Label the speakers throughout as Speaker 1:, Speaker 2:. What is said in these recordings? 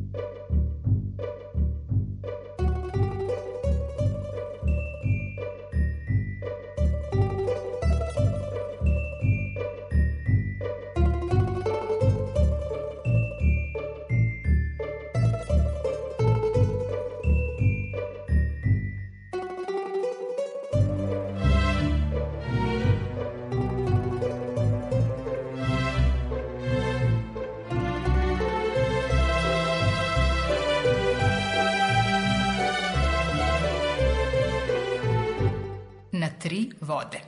Speaker 1: Na tri vode.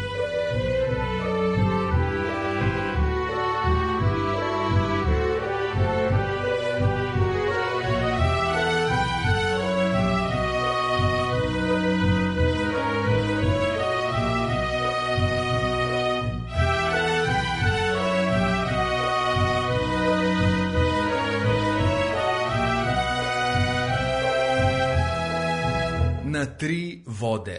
Speaker 2: Na tri vode.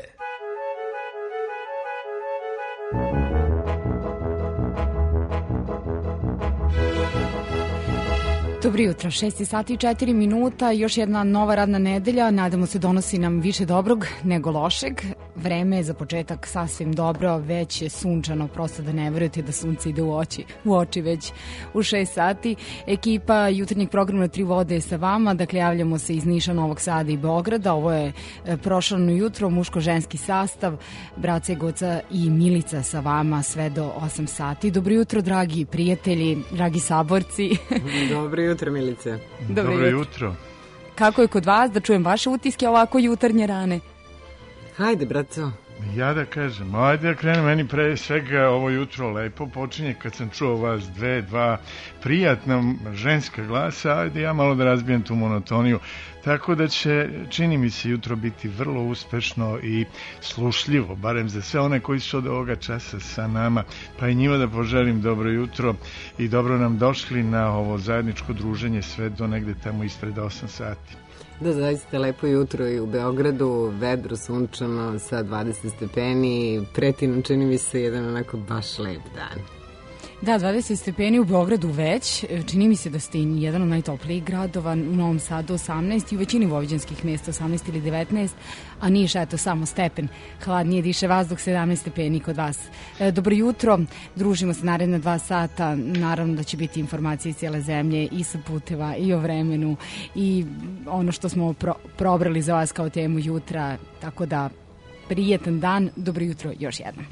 Speaker 3: Dobro jutro, 6 sati i 4 minuta, još jedna nova radna nedelja, nadamo se donosi nam više dobrog nego lošeg. Vreme je za početak sasvim dobro, već je sunčano, prosto da ne verujete da sunce ide u oči već u 6 sati. Ekipa jutarnjeg programa Na tri vode je sa vama, dakle javljamo se iz Niša, Novog Sada i Beograda. Ovo je prošlano jutro, muško-ženski sastav, Braca i Goca i Milica sa vama sve do 8 sati. Dobro jutro, dragi prijatelji, dragi saborci.
Speaker 4: Dobro jutro, Milice.
Speaker 3: Dobro jutro. Kako je kod vas, da čujem vaše utiske ovako jutarnje rane?
Speaker 4: Hajde, braco.
Speaker 5: Ja da kažem, ajde da krenem, meni pre svega ovo jutro lepo počinje kad sam čuo vas dva prijatna ženska glasa, ajde ja malo da razbijem tu monotoniju, tako da će, čini mi se, jutro biti vrlo uspešno i slušljivo, barem za sve one koji su od ovoga časa sa nama, pa i njima da poželim dobro jutro i dobro nam došli na ovo zajedničko druženje sve do negde tamo ispred 8 sati.
Speaker 4: Da, zaista lepo jutro i u Beogradu, vedro, sunčano, sa 20 stepeni, pretinom čini mi se jedan onako baš lep dan.
Speaker 3: Da, 20 stepeni u Beogradu već, čini mi se da ste i jedan od najtoplijih gradova, u Novom Sadu 18 i u većini vojvođanskih mesta 18 ili 19, a Niš, eto, samo stepen. Hladnije diše vazduh, 17 stepeni kod vas. Dobro jutro, družimo se naredna 2 sata, naravno da će biti informacije iz cijele zemlje i sa puteva i o vremenu i ono što smo probrali za vas kao temu jutra, tako da prijetan dan, dobro jutro još jednom.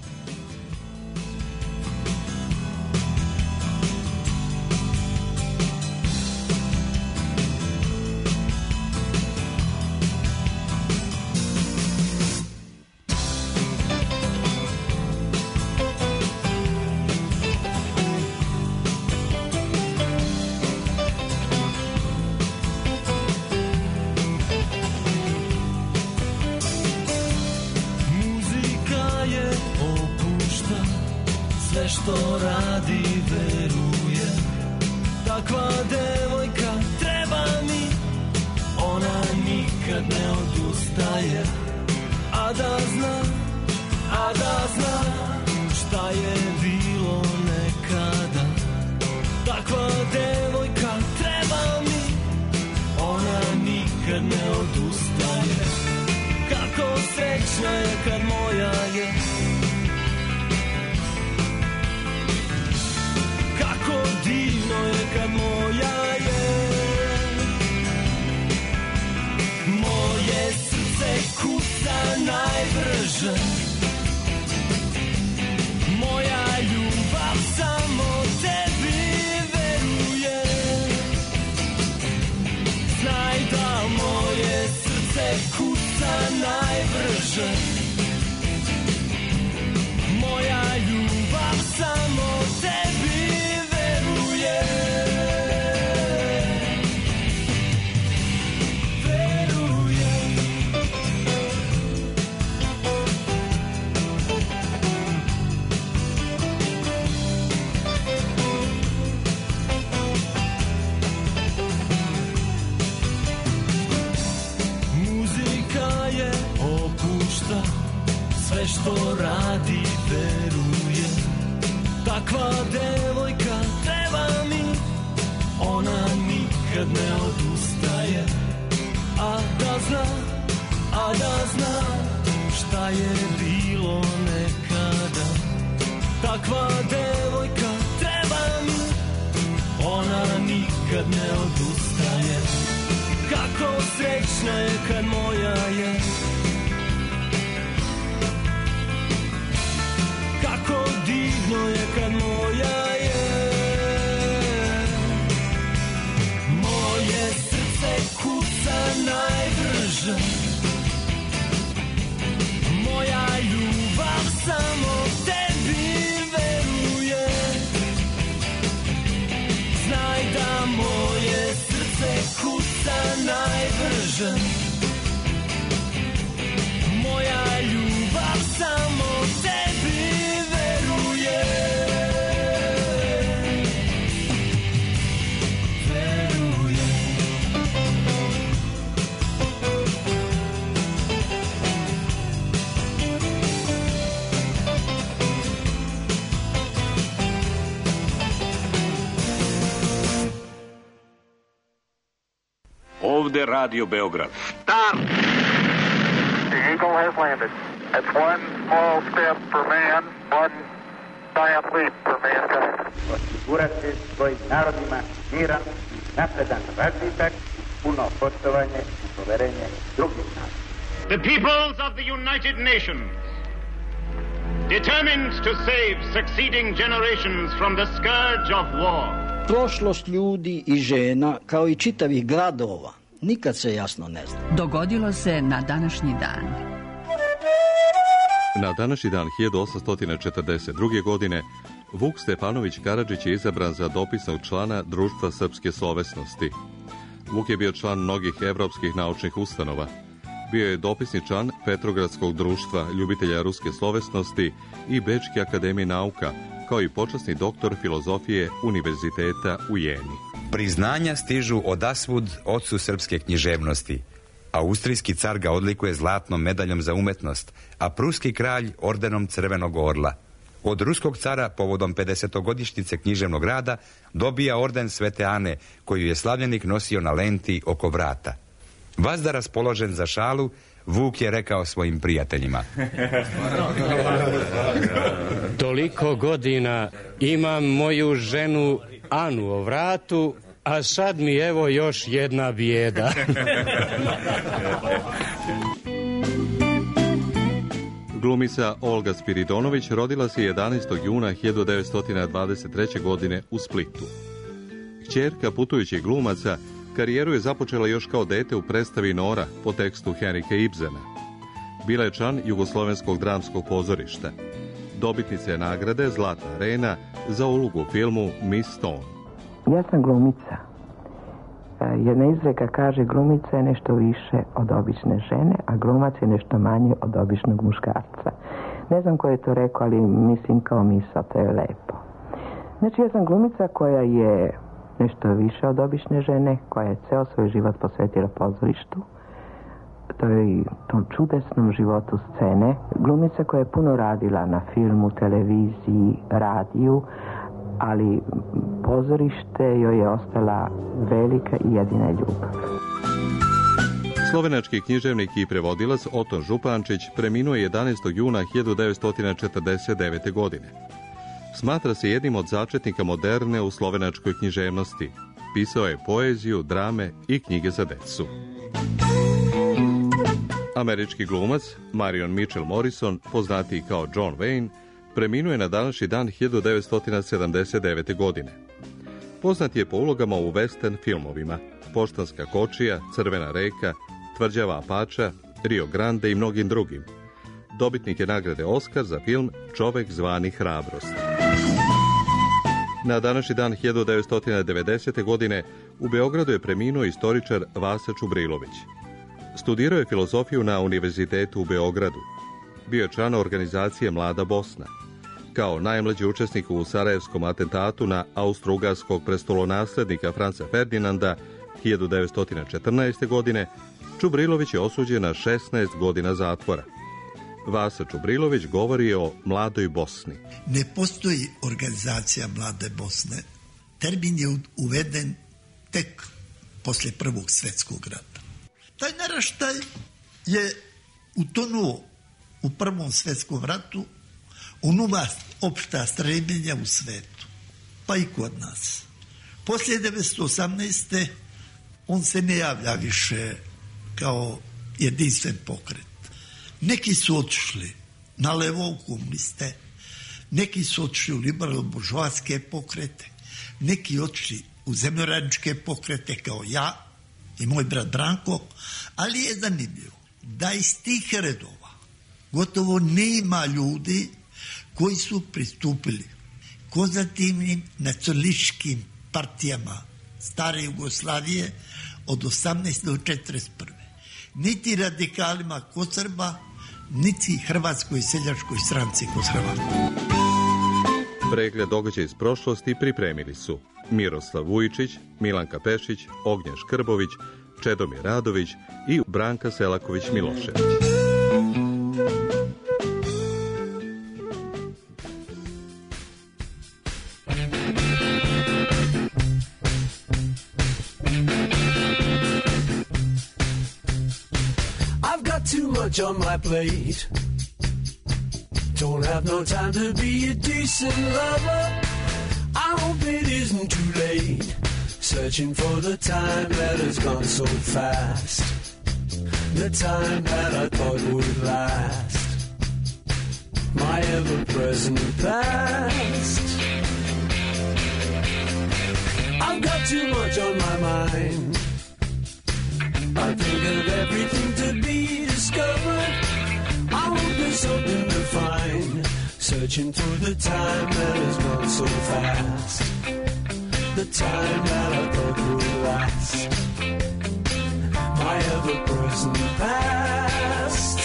Speaker 6: što radi veruje. Takva devojka treba mi, ona nikad ne odustaje. A da zna šta je bilo nekada. Takva devojka treba mi, ona nikad ne odustaje. Kako srećna je kad moja je, kako divno je kad moja je. Moje srce kuca najbrže, moja ljubav samo tebi veruje. Znaj da moje srce kuca najbrže, moja ljubav samo tebi veruje. Muzika je opušta, sve što radi veruje. Takva devojka treba mi, ona nikad nikad ne odustaje. A da zna šta je bilo nekada. Takva devojka treba mi, ona nikad ne odustaje. Kako srećna je kad moja je, kako divno je kad moja je. Moje srce kuca najbrže, moja ljubav samo tebi veruje. Znaj da moje srce kuca najbrže, moja ljubav samo tebi veruje. Veruje.
Speaker 7: Ovde Radio Beograd.
Speaker 8: Stop! The Eagle has landed. That's one small step for man, one giant leap for mankind.
Speaker 9: Osigurati svojim narodima miran, napredan razvitak, puno poštovanje i poverenje drugih naroda.
Speaker 10: The peoples of the United Nations, determined to save succeeding generations from the scourge of war.
Speaker 11: Prošlost ljudi i žena, kao i čitavih gradova, nikad se jasno ne zna.
Speaker 1: Dogodilo se na današnji dan.
Speaker 12: Na današnji dan 1842. godine Vuk Stefanović Karadžić je izabran za dopisnog člana Društva srpske slovesnosti. Vuk je bio član mnogih evropskih naučnih ustanova. Bio je dopisni član Petrogradskog društva ljubitelja ruske slovesnosti i Bečke akademije nauka, kao i počasni doktor filozofije Univerziteta u Jeni.
Speaker 13: Priznanja stižu odasvud ocu srpske književnosti. Austrijski car ga odlikuje zlatnom medaljom za umetnost, a pruski kralj ordenom Crvenog orla. Od ruskog cara povodom 50-godišnjice književnog rada dobija orden Svete Ane, koju je slavljenik nosio na lenti oko vrata. Vazda raspoložen za šalu, Vuk je rekao svojim prijateljima:
Speaker 14: toliko godina imam moju ženu Anu o vratu, a sad mi evo još jedna bijeda.
Speaker 12: Glumica Olga Spiridonović rodila se 11. juna 1923. godine u Splitu. Kćerka putujućih glumaca, karijeru je započela još kao dete u predstavi Nora po tekstu Henrika Ibsena. Bila je član Jugoslovenskog dramskog pozorišta. Dobitnica je nagrade Zlatna arena za ulogu u filmu Miss Stone.
Speaker 15: Ja sam glumica. Jedna izreka kaže: glumica je nešto više od obične žene, a glumac je nešto manje od običnog muškarca. Ne znam ko je to rekao, ali mislim kao misao, to je lepo. Znači, ja sam glumica koja je nešto više od obične žene, koja je ceo svoj život posvetila pozorištu, to je i tom čudesnom životu scene. Glumica koja je puno radila na filmu, televiziji, radiju, ali pozorište joj je ostala velika i jedina ljubav.
Speaker 12: Slovenački književnik i prevodilac Oton Župančić preminuo je 11. juna 1949. godine. Smatra se jednim od začetnika moderne u slovenačkoj književnosti. Pisao je poeziju, drame i knjige za decu. Američki glumac Marion Mitchell Morrison, poznatiji kao John Wayne, preminuo je na današnji dan 1979. godine. Poznat je po ulogama u western filmovima Poštanska kočija, Crvena reka, Tvrđava Apača, Rio Grande i mnogim drugim. Dobitnik je nagrade Oskar za film Čovek zvani Hrabrost. Na današnji dan 1990. godine u Beogradu je preminuo istoričar Vasa Čubrilović. Studirao je filozofiju na Univerzitetu u Beogradu. Bio je član organizacije Mlada Bosna. Kao najmlađi učesnik u sarajevskom atentatu na austro-ugarskog prestolonaslednika Franca Ferdinanda 1914. godine, Čubrilović je osuđen na 16 godina zatvora. Vasa Čubrilović govori o Mladoj Bosni.
Speaker 16: Ne postoji organizacija Mlade Bosne. Termin je uveden tek
Speaker 7: poslije Prvog svjetskog rata. Taj naraštaj je utonuo u Prvom svjetskom ratu u nova opšta strebljenja u svetu, pa i kod nas. Poslije 1918. on se ne javlja više kao jedinstven pokret. Neki su otišli na levo u komuniste, neki su otišli u liberalno-buržoaske pokrete, neki otišli u zemljoradničke pokrete kao ja i moj brat Branko, ali je zanimljivo da iz tih redova gotovo nema ljudi koji su pristupili konzervativnim nacionalističkim partijama stare Jugoslavije od 18. do 1941. Niti radikalima kod Srba, niti Hrvatskoj seljačkoj stranci kod Hrvata.
Speaker 12: Pregled događaja iz prošlosti pripremili su Miroslav Vujičić, Milanka Pešić, Ognjen Škrbović, Čedomir Radović i Branka Selaković-Milošević.
Speaker 6: On my plate, don't have no time to be a decent lover. I hope it isn't too late, searching for the time that has gone so fast, the time that I thought would last, my ever-present past. I've got too much on my mind, I think of everything to be discovered. I hope there's something to find, searching for the time that has gone so fast, the time that I thought would last, my ever-present past.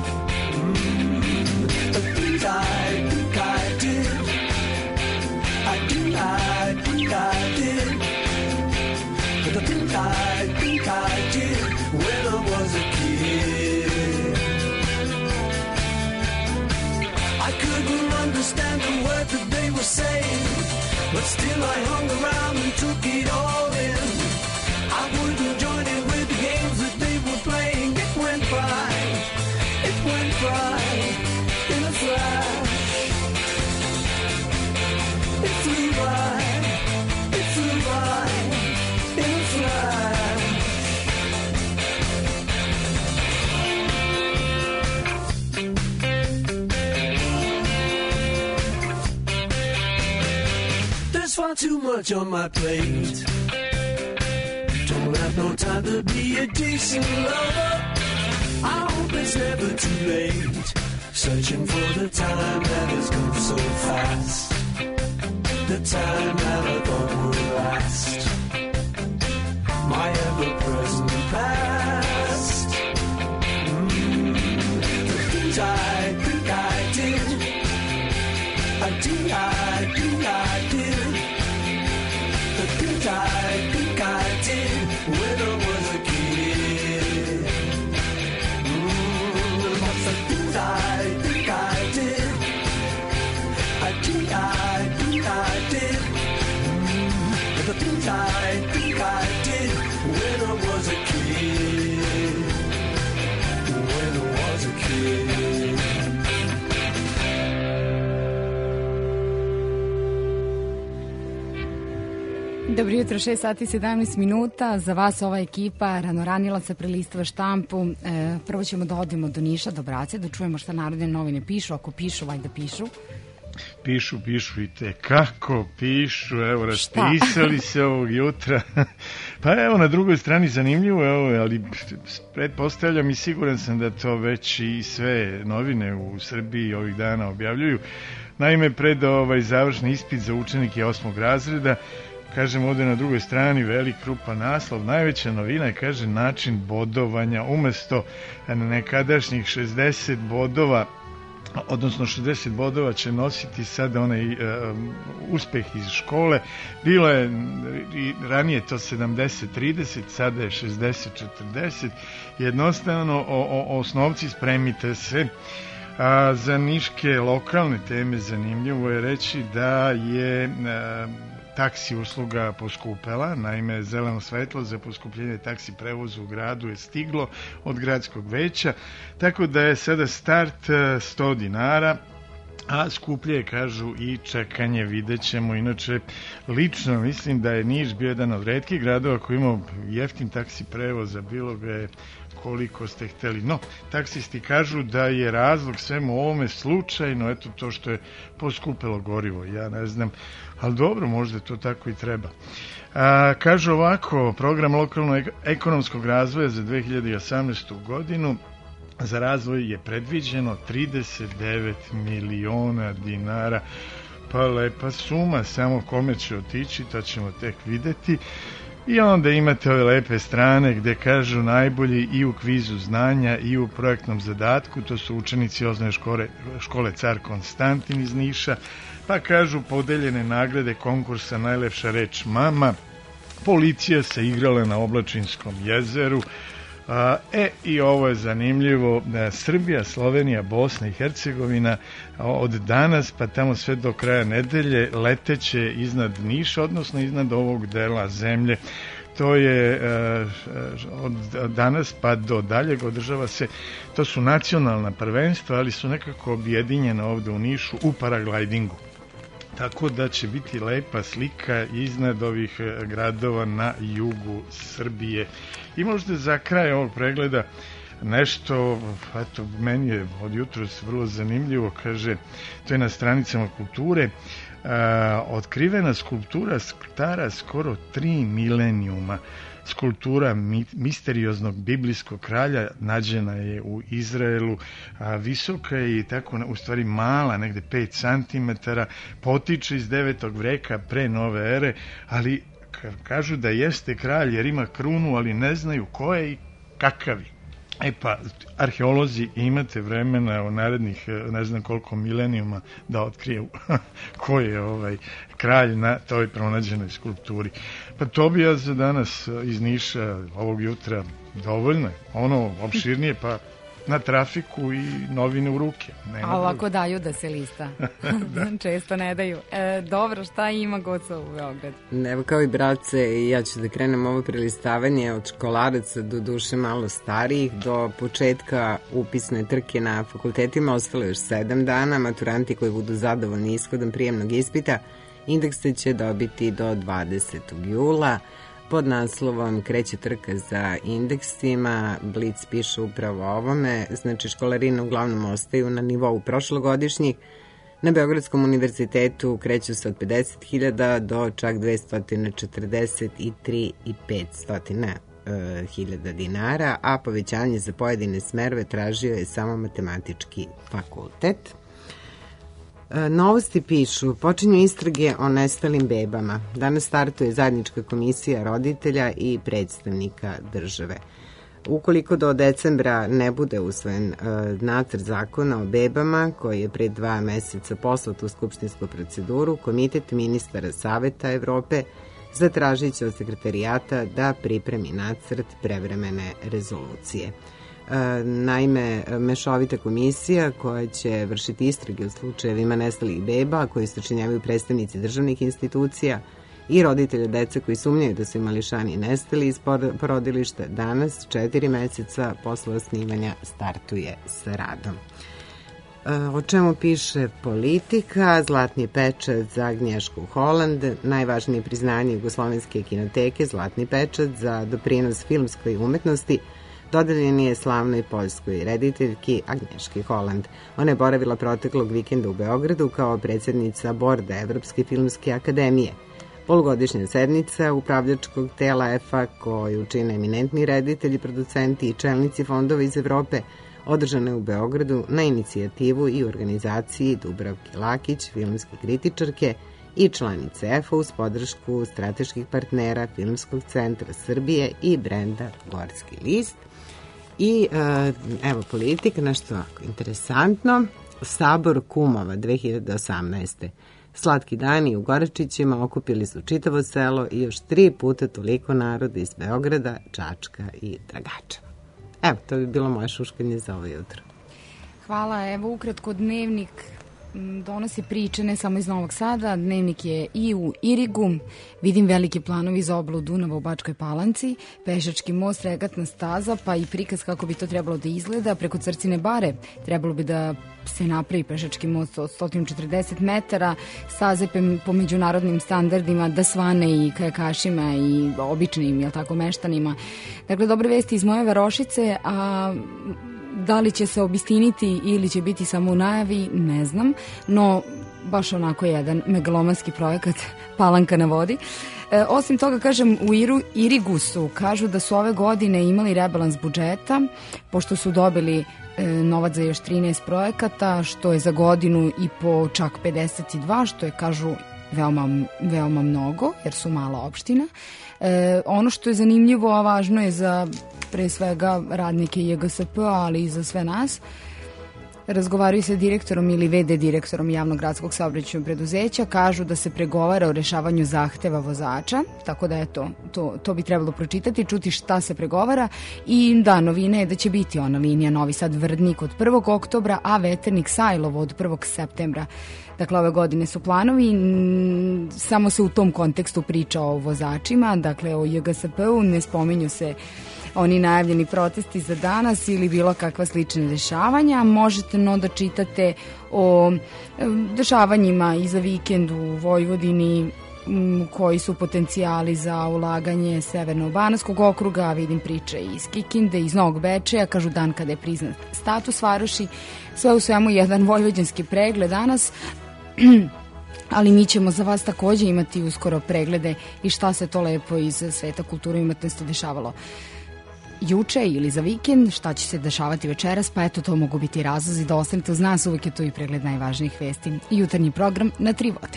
Speaker 6: The things I think I did, I think I did, the things I think I did when I was a kid. I couldn't understand the words that they were saying, but still I hung around and took it all in. I wouldn't join in with the games that they were playing. It went by in a flash. It flew by in a flash. There's far too much on my plate, don't have no time to be a decent lover. I hope it's never too late, searching for the time that has gone so fast, the time that I thought would last, my ever-present past. The things I think I did, I think I did, the things I think I did when I was a kid. What's the things I think I did, I think I did, the things I think I did when I was a kid, when I was a kid.
Speaker 3: Dobro jutro, 6 sati 17 minuta. Za vas ova ekipa Ranoranilaca prelistava štampu. Prvo ćemo da odimo do Niša, do Brace, da čujemo šta Narodne novine pišu. Ako pišu, valjda pišu.
Speaker 5: Pišu i tekako pišu, evo, raspisali se ovog jutra. Pa evo, na drugoj strani zanimljivo, evo, ali pretpostavljam i siguran sam da to već i sve novine u Srbiji ovih dana objavljuju. Naime, pred završni ispit za učenike 8. razreda, kažem ovde na drugoj strani, velik krupan naslov, najveća novina je, kaže, način bodovanja. Umesto nekadašnjih 60 bodova, odnosno 60 bodova će nositi sada onaj uspeh iz škole. Bilo je ranije to 70-30, sada je 60-40. Jednostavno, osnovci, spremite se. Za niške lokalne teme zanimljivo je reći da je taksi usluga poskupela, naime zeleno svetlo za poskupljenje taksi prevoza u gradu je stiglo od gradskog veća, tako da je sada start 100 dinara, a skuplje je, kažu, i čekanje, vidjet ćemo. Inače, lično mislim da je Niš bio jedan od retkih gradova koji imao jeftin taksi prevoza, bilo ga je koliko ste hteli. No, taksisti kažu da je razlog svemu ovome slučajno, eto to što je poskupelo gorivo, ja ne znam, ali dobro, možda to tako i treba. Kažu ovako, program lokalnog ekonomskog razvoja za 2018. godinu, za razvoj je predviđeno 39 miliona dinara, pa lepa suma, samo kome će otići, to ćemo tek videti. I onda imate ove lepe strane gde kažu najbolji i u kvizu znanja i u projektnom zadatku, to su učenici osnovne škole Car Konstantin iz Niša, pa kažu podeljene nagrade konkursa Najlepša reč mama, policija se igrala na Oblačinskom jezeru, i ovo je zanimljivo, Srbija, Slovenija, Bosna i Hercegovina od danas pa tamo sve do kraja nedelje leteće iznad Niša, odnosno iznad ovog dela zemlje. To je od danas pa do daljeg održava se, to su nacionalna prvenstva, ali su nekako objedinjena ovde u Nišu u paraglidingu. Tako da će biti lepa slika iznad ovih gradova na jugu Srbije. I možda za kraj ovog pregleda nešto, eto, meni je od jutros vrlo zanimljivo, kaže, to je na stranicama kulture, otkrivena skulptura stara skoro 3 milenijuma. Skulptura misterioznog biblijskog kralja nađena je u Izraelu, visoka je i tako, u stvari mala, negde 5 cm, potiče iz 9. veka pre nove ere, ali kažu da jeste kralj jer ima krunu, ali ne znaju ko je i kakav je. E pa, arheolozi, imate vremena u narednih ne znam koliko milenijuma da otkriju ko je kralj na toj pronađenoj skulpturi. Pa to bi ja za danas iz Niša ovog jutra dovoljno. Ono opširnije pa na trafiku i novine u ruke.
Speaker 3: Ali ako daju da se lista. Često ne daju. Dobro, šta ima Goca u Beogradu?
Speaker 4: Evo kao i brace, ja ću da krenem ovo prelistavanje od školaraca do duše malo starijih do početka upisne trke na fakultetima. Ostalo još 7 dana. Maturanti koji budu zadovoljni ishodom prijemnog ispita indekse će dobiti do 20. jula. Pod naslovom kreće trka za indeksima, Blic piše upravo o ovome, znači školarine uglavnom ostaju na nivou prošlogodišnjih. Na Beogradskom univerzitetu kreću se od 50.000 do čak 243.500 dinara, a povećanje za pojedine smerove tražio je samo matematički fakultet. Novosti pišu, počinju istrage o nestalim bebama. Danas startuje zajednička komisija roditelja i predstavnika države. Ukoliko do decembra ne bude usvojen nacrt zakona o bebama, koji je pre 2 meseca poslat u skupštinsku proceduru, Komitet ministara Saveta Evrope zatražit će od sekretarijata da pripremi nacrt prevremene rezolucije. Naime, mešovita komisija koja će vršiti istrage u slučajevima nestalih beba koji sačinjavaju predstavnici državnih institucija i roditelja dece koji sumnjaju da su mališani nestali iz porodilišta danas, 4 meseca posle osnivanja, startuje sa radom. O čemu piše Politika? Zlatni pečat za Agnješku Holand, najvažnije priznanje Jugoslovenske kinoteke, zlatni pečat za doprinos filmskoj umetnosti dodeljen je slavnoj poljskoj rediteljki Agnješki Holand. Ona je boravila proteklog vikenda u Beogradu kao predsjednica borda Evropske filmske akademije. Polugodišnja sednica upravljačkog tela EFA, koju čine eminentni reditelji, producenti i čelnici fondova iz Evrope, održana je u Beogradu na inicijativu i organizaciji Dubravke Lakić, filmske kritičarke i članice EFA uz podršku strateških partnera Filmskog centra Srbije i brenda Gorski list. I evo Politika, nešto interesantno, Sabor kumova 2018. Slatki dani u Goračićima okupili su čitavo selo i još 3 puta toliko naroda iz Beograda, Čačka i Dragača. Evo, to bi bilo moje šuškanje za ovo jutro.
Speaker 3: Hvala, evo ukratko Dnevnik donosi priče ne samo iz Novog Sada, dnevnik je i u Irigu, vidim velike planovi za oblu Dunava u Bačkoj Palanci, pešački most, regatna staza, pa i prikaz kako bi to trebalo da izgleda. Preko Crcine bare trebalo bi da se napravi pešački most od 140 metara, staze po međunarodnim standardima, da svane i kajakašima i običnim, jel tako, meštanima. Dakle, dobre vesti iz moje Varošice, a da li će se obistiniti ili će biti samo u najavi, ne znam, no baš onako jedan megalomanski projekat Palanka na vodi. Osim toga, kažem, u Irigu kažu da su ove godine imali rebalans budžeta, pošto su dobili novac za još 13 projekata, što je za godinu i po čak 52, što je, kažu, veoma mnogo, jer su mala opština. Ono što je zanimljivo, a važno je za pre svega radnike JGSP, ali i za sve nas, razgovaraju sa direktorom ili VD direktorom javnog gradskog saobraćajnog preduzeća, kažu da se pregovara o rešavanju zahteva vozača, tako da eto, to bi trebalo pročitati, čuti šta se pregovara. I da, novina je da će biti ona linija Novi Sad-Vrdnik od 1. oktobra, a Veternik-Sajlovo od 1. septembra. Dakle, ove godine su planovi, samo se u tom kontekstu priča o vozačima, dakle o JGSP-u, ne spominju se oni najavljeni protesti za danas ili bilo kakva slična dešavanja. Možete da čitate o dešavanjima i za vikend u Vojvodini, koji su potencijali za ulaganje Severno-Banatskog okruga, vidim priče iz Kikinde, iz Novog Bečeja, kažu dan kada je priznat status varoši, sve u svemu jedan vojvođanski pregled danas, ali mi ćemo za vas takođe imati uskoro preglede i šta se to lepo iz sveta kulture i umetnosti dešavalo juče ili za vikend, šta će se dešavati večeras, pa eto, to mogu biti razlozi da ostanete uz nas, uvijek je to i pregled najvažnijih vesti i jutarnji program na 3 vode.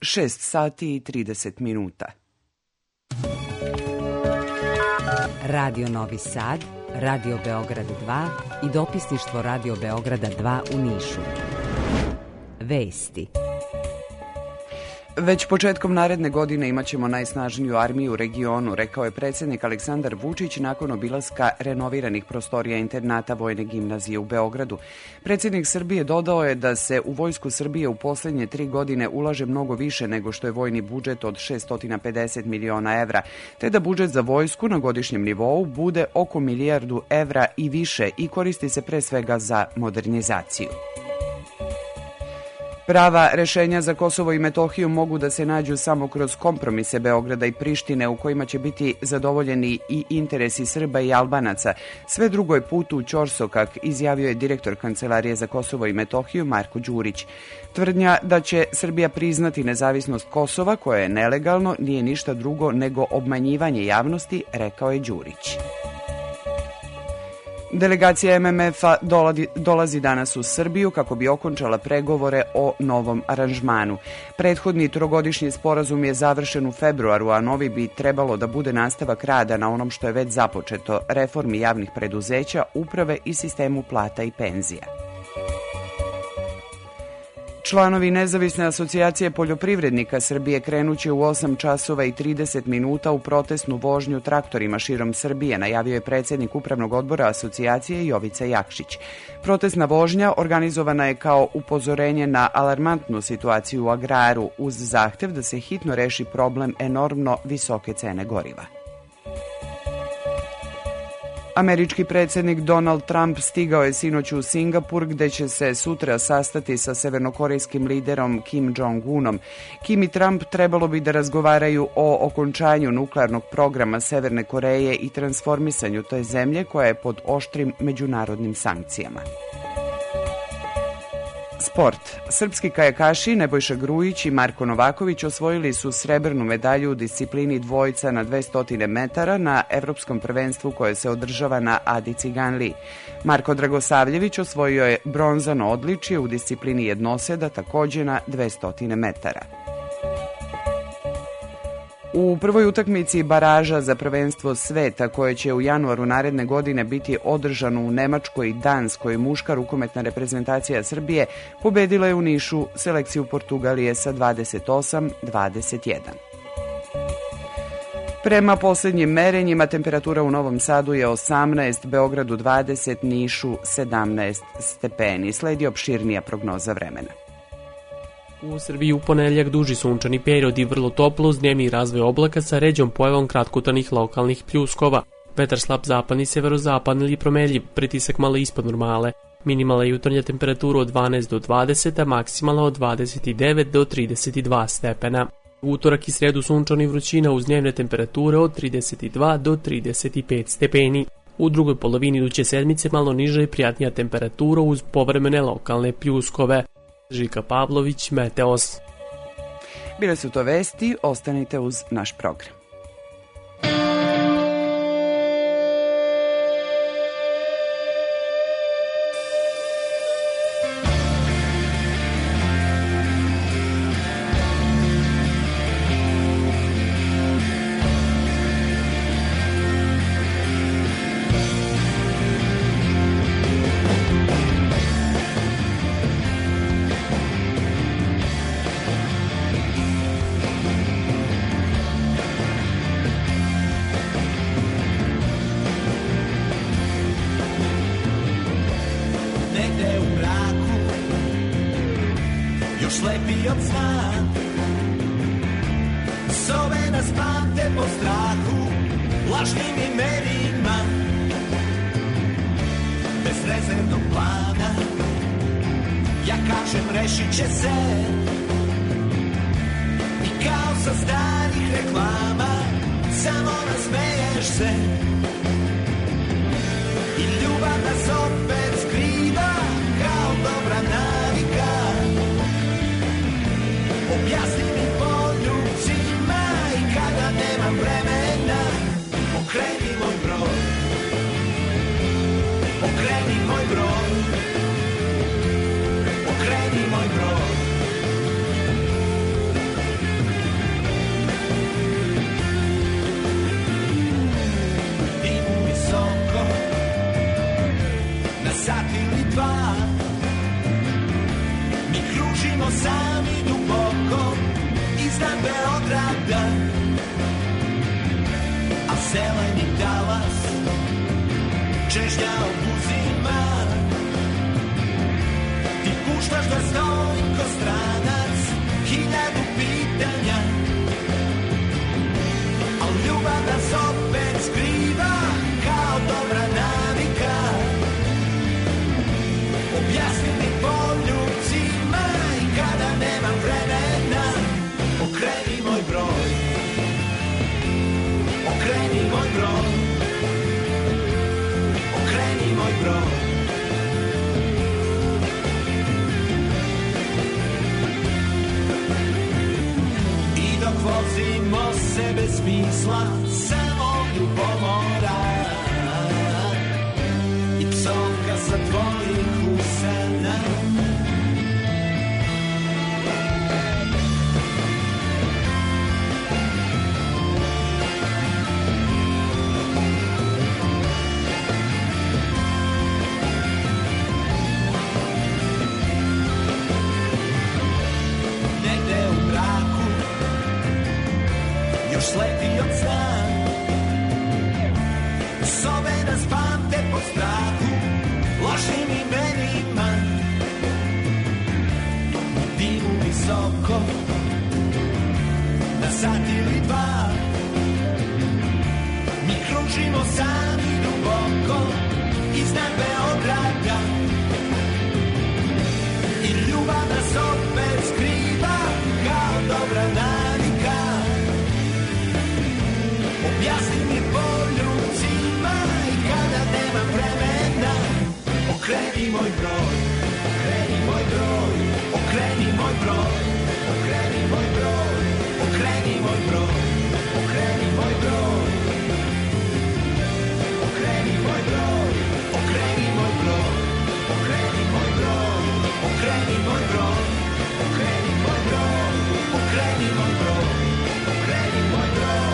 Speaker 16: 6 sati i 30 minuta.
Speaker 17: Radio Novi Sad, Radio Beograd 2 i dopisništvo Radio Beograda 2 u Nišu. Vesti.
Speaker 16: Već početkom naredne godine imaćemo najsnažniju armiju u regionu, rekao je predsjednik Aleksandar Vučić nakon obilaska renoviranih prostorija internata Vojne gimnazije u Beogradu. Predsjednik Srbije dodao je da se u Vojsku Srbije u posljednje 3 godine ulaže mnogo više nego što je vojni budžet od 650 miliona evra, te da budžet za vojsku na godišnjem nivou bude oko milijardu evra i više i koristi se pre svega za modernizaciju. Prava rešenja za Kosovo i Metohiju mogu da se nađu samo kroz kompromise Beograda i Prištine u kojima će biti zadovoljeni i interesi Srba i Albanaca. Sve drugo je put u ćorsokak, izjavio je direktor Kancelarije za Kosovo i Metohiju Marko Đurić. Tvrdnja da će Srbija priznati nezavisnost Kosova, koje je nelegalno, nije ništa drugo nego obmanjivanje javnosti, rekao je Đurić. Delegacija MMF-a dolazi danas u Srbiju kako bi okončala pregovore o novom aranžmanu. Prethodni trogodišnji sporazum je završen u februaru, a novi bi trebalo da bude nastavak rada na onom što je već započeto, reformi javnih preduzeća, uprave i sistemu plata i penzija. Članovi Nezavisne asocijacije poljoprivrednika Srbije krenuće u 8 časova i 30 minuta u protestnu vožnju traktorima širom Srbije, najavio je predsjednik Upravnog odbora asocijacije Jovica Jakšić. Protestna vožnja organizovana je kao upozorenje na alarmantnu situaciju u agraru uz zahtev da se hitno reši problem enormno visoke cene goriva. Američki predsjednik Donald Trump stigao je sinoć u Singapur gde će se sutra sastati sa severnokorejskim liderom Kim Jong-unom. Kim i Trump trebalo bi da razgovaraju o okončanju nuklearnog programa Severne Koreje i transformisanju te zemlje koja je pod oštrim međunarodnim sankcijama. Sport. Srpski kajakaši Nebojša Grujić i Marko Novaković osvojili su srebrnu medalju u disciplini dvojca na 200 metara na Evropskom prvenstvu koje se održava na Adi Ciganliji. Marko Dragosavljević osvojio je bronzano odličje u disciplini jednoseda takođe na 200 metara. U prvoj utakmici baraža za prvenstvo sveta koje će u januaru naredne godine biti održano u Nemačkoj i Danskoj, muška rukometna reprezentacija Srbije pobedila je u Nišu selekciju Portugalije sa 28-21. Prema posljednjim merenjima temperatura u Novom Sadu je 18, Beogradu 20, Nišu 17 stepeni. Sledi opširnija prognoza vremena.
Speaker 18: U Srbiji u ponedeljak duži sunčani period i vrlo toplo uz dnevni razvoj oblaka sa ređom pojavom kratkutanih lokalnih pljuskova. Vetar slab zapadni, severozapadni ili promenljiv, pritisak malo ispod normale. Minimalna jutarnja temperatura od 12 do 20, a maksimalna od 29 do 32 stepena. U utorak i sredu sunčano i vrućina uz dnevne temperature od 32 do 35 stepeni. U drugoj polovini iduće sedmice malo niža i prijatnija temperatura uz povremene lokalne pljuskove. Žika Pavlović, Meteos.
Speaker 16: Bile su to vesti, ostanite uz naš program.
Speaker 6: zeleni talas čežnja obuzima. Ti puštaš da stoji ko stranac, 1000 pitanja, al ljubav nas opet skriva kao dobra navika. Objasni mi poljubcima i kada nemam vremena, okreni moj broj, okreni moj broj, okreni moj broj. I dok vozimo se bez smisla, samo ljubomora i psovka sa tvojih usana. Negde u mraku još sleti od sna, sobe nas pamte po strahu, lošim imenima, dimu visoko, na sat ili dva, mi kružimo sami duboko, iznad Beograda, i ljubav nas opet skriva, kao dobra navika. Objasni mi poljubcima i kada nemam vremena, okreni moj broj, okreni moj broj, okreni moj broj, okreni moj broj, okreni moj broj, okreni moj broj, okreni moj broj, okreni moj broj, okreni moj broj, okreni moj broj, okreni moj broj, okreni moj broj, okreni moj broj.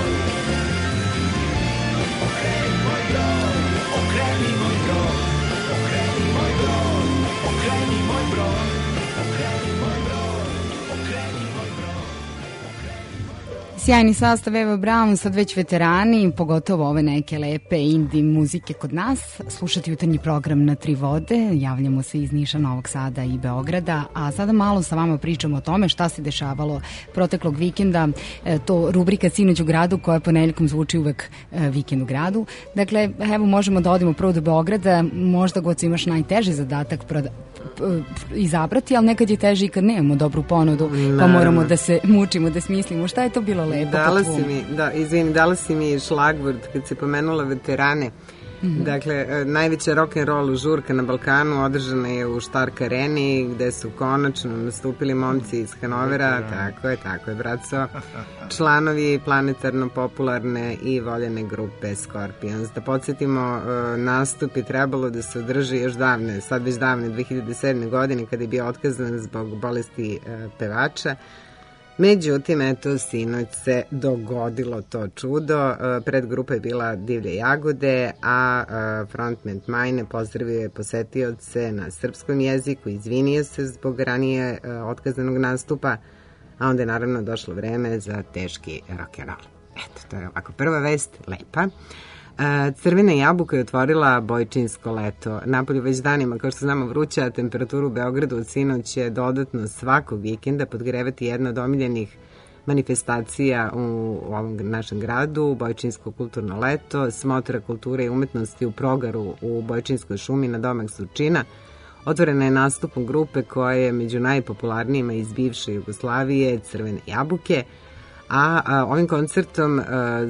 Speaker 6: Okreni moj broj, okreni moj broj, okreni moj broj, okreni moj broj, okreni moj broj, okreni moj broj.
Speaker 3: Sjajni sastav Eva Braun, sad već veterani, pogotovo ove neke lepe indie muzike kod nas. Slušati jutarnji program Na tri vode, javljamo se iz Niša, Novog Sada i Beograda, a sada malo sa vama pričamo o tome šta se dešavalo proteklog vikenda, to rubrika Sinoć u gradu koja ponedeljkom zvuči uvek vikend u gradu. Dakle, evo možemo da odemo prvo do Beograda, možda god imaš najteži zadatak izabrati, ali nekad je teže i kad nemamo dobru ponudu, pa moramo da se mučimo, da smislimo šta je to bilo lepo.
Speaker 4: Dala si mi šlagvord kad si pomenula veterane. Dakle, najveća rock'n'roll žurka na Balkanu održana je u Stark Areni, gde su konačno nastupili momci iz Hanovera, tako je, braco, članovi planetarno popularne i voljene grupe Scorpions. Da podsjetimo, nastup je trebalo da se održi još davne, sad već davne 2007. godine, kada je bio otkazan zbog bolesti pevača. Međutim, eto, sinoć se dogodilo to čudo. Predgrupa je bila Divlje jagode, a frontman Majne pozdravio je posetioce na srpskom jeziku, izvinio se zbog ranije otkazanog nastupa, a onda je naravno došlo vreme za teški rock'n'roll. Eto, to je ovako prva vest, lepa. Crvena jabuka je otvorila Bojčinsko leto. Napolju već danima, kao što znamo, vruća temperaturu u Beogradu od sinoć će dodatno svakog vikenda podgrevati jedna od omiljenih manifestacija u ovom našem gradu, Bojčinsko kulturno leto, smotra kulture i umetnosti u Progaru u Bojčinskoj šumi na domak Surčina. Otvorena je nastupom grupe koja je među najpopularnijima iz bivše Jugoslavije, Crvene jabuke, a ovim koncertom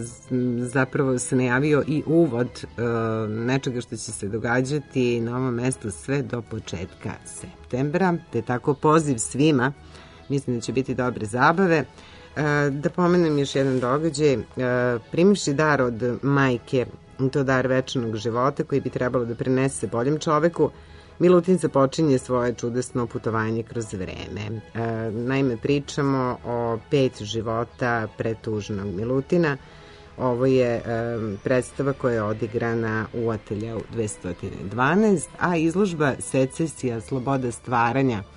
Speaker 4: zapravo se najavio i uvod nečega što će se događati na ovom mestu sve do početka septembra, te tako poziv svima, mislim da će biti dobre zabave. Da pomenem još jedan događaj, primivši dar od majke, to dar večnog života koji bi trebalo da prinese boljem čoveku, Milutin započinje svoje čudesno putovanje kroz vreme. Naime, pričamo o 5 života pretužnog Milutina. Ovo je predstava koja je odigrana u ateljeu 212, a izložba Secesija, sloboda stvaranja,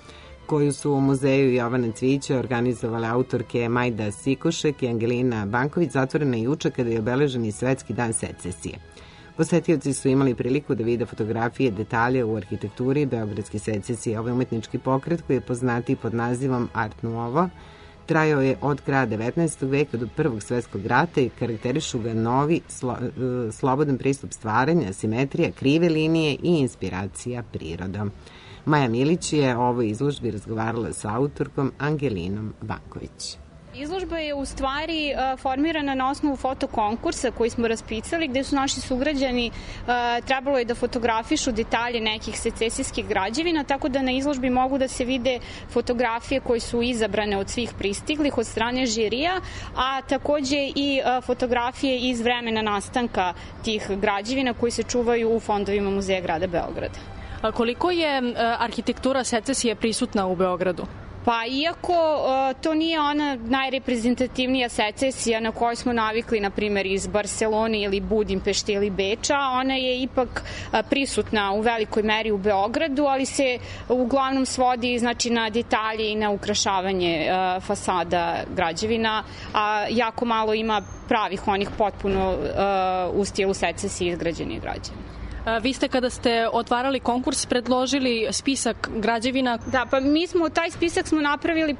Speaker 4: koju su u muzeju Jovana Cvijića organizovale autorke Majda Sikošek i Angelina Banković, zatvorena je juče kada je obeležen i Svetski dan secesije. Posetioci su imali priliku da vide fotografije, detalje u arhitekturi beogradske secesije. Ovaj umetnički pokret, koji je poznatiji pod nazivom Art Nouveau, trajao je od kraja 19. veka do Prvog svetskog rata i karakterišu ga novi, slobodan pristup stvaranja, simetrija, krive linije i inspiracija prirodom. Maja Milić je o ovoj izložbi razgovarala sa autorkom Angelinom Banković.
Speaker 19: Izložba je u stvari formirana na osnovu fotokonkursa koji smo raspisali, gde su naši sugrađani trebalo je da fotografišu detalje nekih secesijskih građevina, tako da na izložbi mogu da se vide fotografije koje su izabrane od svih pristiglih od strane žirija, a takođe i fotografije iz vremena nastanka tih građevina koji se čuvaju u fondovima Muzeja grada Beograda.
Speaker 20: A koliko je arhitektura secesije prisutna u Beogradu?
Speaker 19: Pa iako to nije ona najreprezentativnija secesija na kojoj smo navikli, na primjer, iz Barcelone ili Budimpešte ili Beča, ona je ipak prisutna u velikoj meri u Beogradu, ali se uglavnom svodi na detalje i na ukrašavanje fasada građevina, a jako malo ima pravih onih potpuno u stilu secesije izgrađenih građevina.
Speaker 20: Vi ste, kada ste otvarali konkurs, predložili spisak građevina.
Speaker 19: Da, pa taj spisak smo napravili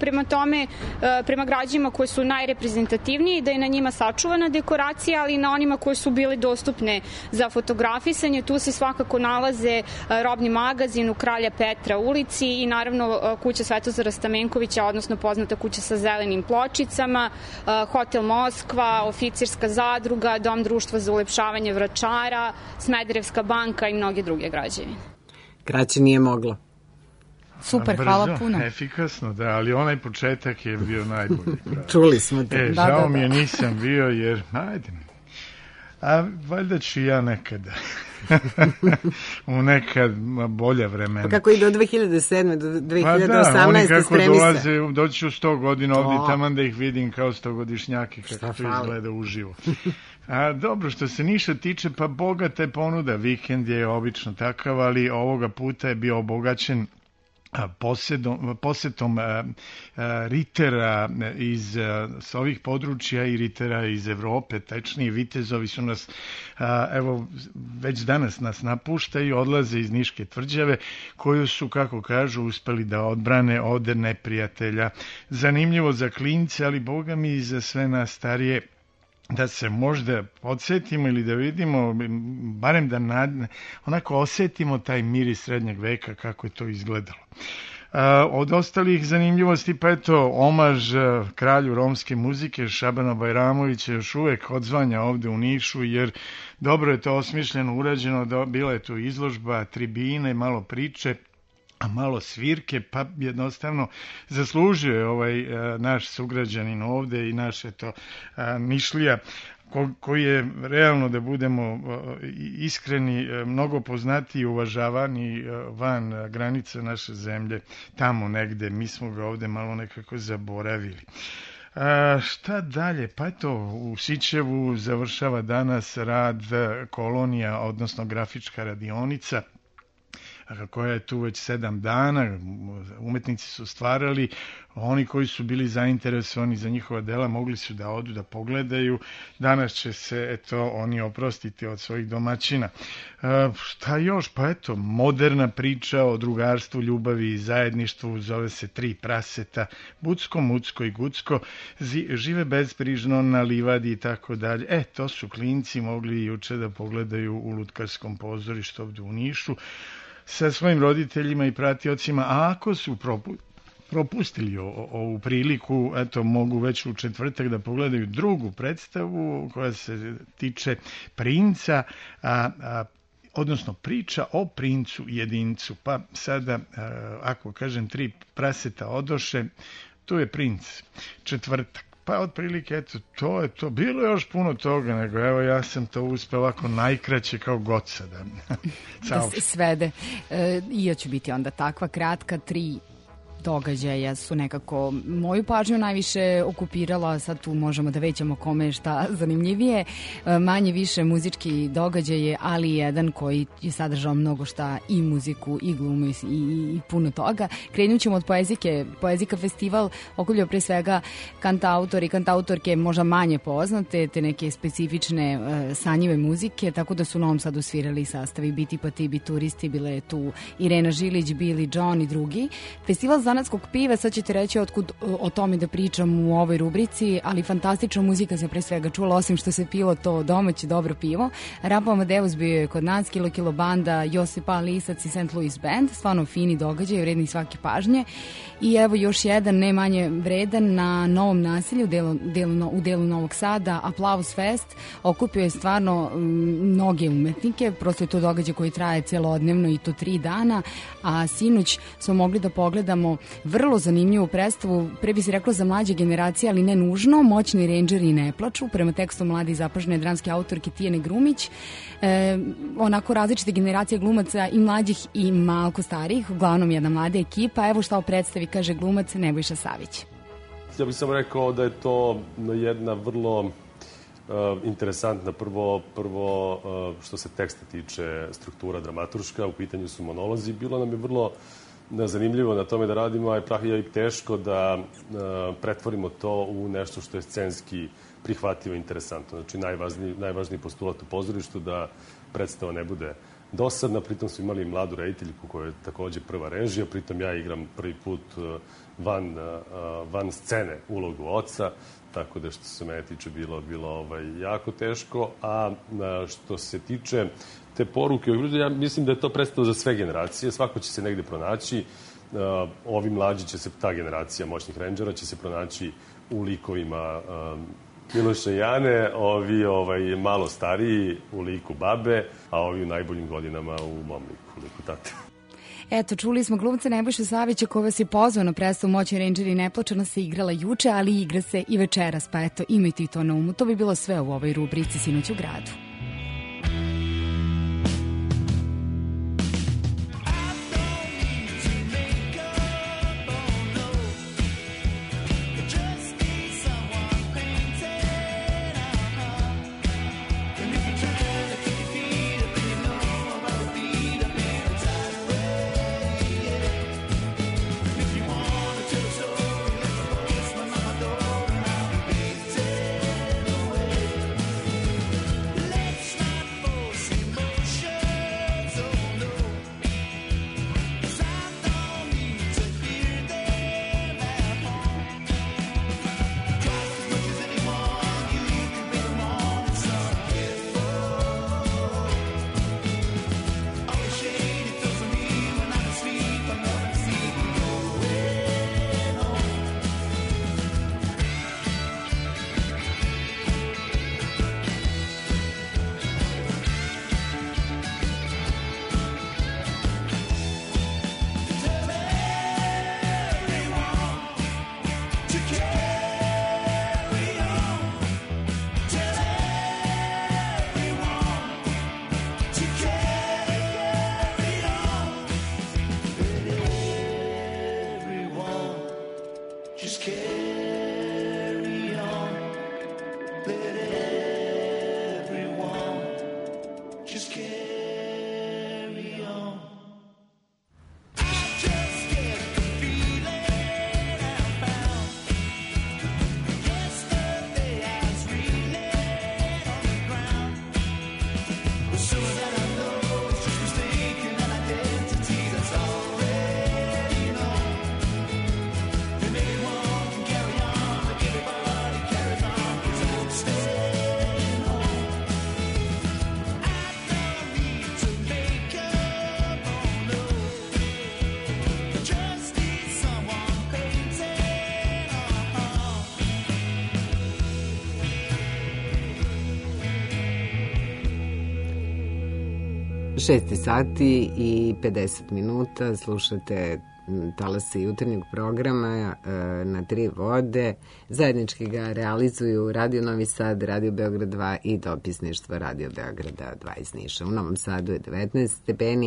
Speaker 19: prema građevima koje su najreprezentativnije, da je na njima sačuvana dekoracija, ali i na onima koje su bile dostupne za fotografisanje. Tu se svakako nalaze robni magazin u Kralja Petra ulici i naravno kuća Svetozara Stamenkovića, odnosno poznata kuća sa zelenim pločicama, hotel Moskva, oficirska zadruga, dom društva za ulepšavanje Vračara, Smederevska banka i mnoge druge građevine.
Speaker 4: Kraće nije moglo.
Speaker 3: Super, hvala puno.
Speaker 5: Efikasno, da, ali onaj početak je bio najbolji.
Speaker 4: Čuli smo to.
Speaker 5: Žao mi je, nisam bio, jer, ajde, a valjda ću ja nekada. U neka bolja vremena.
Speaker 4: Pa kako i do 2007. do 2018.
Speaker 5: Pa da, oni kako
Speaker 4: dolaze,
Speaker 5: doći u 100 godina ovdje taman da ih vidim kao 100-godišnjaki kako to izgleda uživo. A dobro, što se Niša tiče, pa bogata je ponuda, vikend je obično takav, ali ovoga puta je bio obogaćen posetom ritera s ovih područja i ritera iz Evrope, tečnije vitezovi su nas, evo, već danas nas napuštaju, odlaze iz Niške tvrđave, koju su, kako kažu, uspeli da odbrane od neprijatelja. Zanimljivo za klince, ali boga mi i za sve nas starije, da se možda podsjetimo ili da vidimo, barem da onako osetimo taj miris srednjeg veka, kako je to izgledalo. Od ostalih zanimljivosti, pa eto, omaž kralju romske muzike Šabana Bajramovića još uvek odzvanja ovde u Nišu, jer dobro je to osmišljeno, urađeno, bila je tu izložba, tribine, malo priče, a malo svirke, pa jednostavno zaslužio je ovaj naš sugrađanin ovde i naš Nišlija, koji je realno, da budemo iskreni, mnogo poznatiji i uvažavani van granica naše zemlje, tamo negde. Mi smo ga ovde malo nekako zaboravili. Šta dalje? Pa eto, u Sićevu završava danas rad kolonija, odnosno grafička radionica, koja je tu već 7 dana, umetnici su stvarali, oni koji su bili zainteresovani za njihova dela mogli su da odu da pogledaju, danas će se oni oprostiti od svojih domaćina. Šta još? Pa eto, moderna priča o drugarstvu, ljubavi i zajedništvu, zove se Tri praseta, Bucko, Mucko i Gucko, žive bezbrižno na livadi i tako dalje. To su klinci mogli juče da pogledaju u Lutkarskom pozorištu ovde u Nišu sa svojim roditeljima i pratiocima, a ako su propustili ovu priliku, mogu već u četvrtak da pogledaju drugu predstavu koja se tiče princa, odnosno priča o princu jedincu. Pa sada, ako kažem Tri praseta odoše, tu je princ, četvrtak. Pa otprilike, to je to. Bilo je još puno toga, nego evo ja sam to uspeo ovako najkraće kao Goca da
Speaker 3: se svede. I ja ću biti onda takva kratka, 3 događaja su nekako moju pažnju najviše okupirala, sad tu možemo da većamo kome je šta zanimljivije, manje više muzički događaje, ali jedan koji je sadržao mnogo šta, i muziku, i glumu, i puno toga. Krenut ćemo od poezike. Poezika festival okuplja pre svega kantautori i kantautorke možda manje poznate, te neke specifične sanjive muzike, tako da su u Novom Sadu svirali sastavi Biti pa ti, Bituristi, bile je tu Irena Žilić, Billy John i drugi. Festival zanatskog piva, sad ćete reći otkud o tome da pričam u ovoj rubrici, ali fantastična muzika se pre svega čula, osim što se pilo to domaće dobro pivo. Rapa Amadeus bio je kod nas, Kilo banda, Josip A. Lisac i St. Louis Band, stvarno fini događaj, vredni svake pažnje. I evo još jedan, ne manje vredan, na Novom naselju, u delu Novog Sada, Aplauz Fest, okupio je stvarno mnoge umetnike, prosto je to događaj koji traje celodnevno i to 3 dana, a sinoć smo mogli da pogledamo vrlo zanimljivu predstavu, pre bi se reklo za mlađe generacije, ali ne nužno, Moćni rendžeri ne plaču, prema tekstu mlade i zapažene dramske autorke Tijene Grumić, onako različite generacije glumaca, i mlađih i malko starijih, uglavnom jedna mlada ekipa. Evo šta o predstavi kaže glumac Nebojša Savić.
Speaker 21: Ja bih samo rekao da je to jedna vrlo interesantna, prvo što se teksta tiče, struktura dramaturška, u pitanju su monolozi. Bilo nam je vrlo zanimljivo na tome da radimo, a je i teško da pretvorimo to u nešto što je scenski prihvatljivo i interesantno. Znači, najvažniji postulat u pozorištu da predstava ne bude dosadna, pritom smo imali mladu rediteljku koja je takođe prva režija, pritom ja igram prvi put van scene ulogu oca, tako da što se mene tiče bilo jako teško, a što se tiče te poruke, ja mislim da je to predstava za sve generacije, svako će se negde pronaći, ovi mlađi će se, ta generacija moćnih rendžera će se pronaći u likovima Miloša i Jane, ovi malo stariji u liku babe, a ovi u najboljim godinama u mom liku, u liku tate.
Speaker 3: Eto, čuli smo glumca Nebojšu Savića koji vas je pozvao na predstavu Moćni rendžeri ne plaču, ona se igrala juče, ali igra se i večeras, pa eto, imajte i to na umu. To bi bilo sve u ovoj rubrici Sinoć u gradu.
Speaker 4: Šesti sati i 50 minuta, slušate talase jutarnjeg programa na 3 vode. Zajednički ga realizuju Radio Novi Sad, Radio Beograd 2 i dopisništvo Radio Beograda 2 iz Niša. U Novom Sadu je 19 stepeni,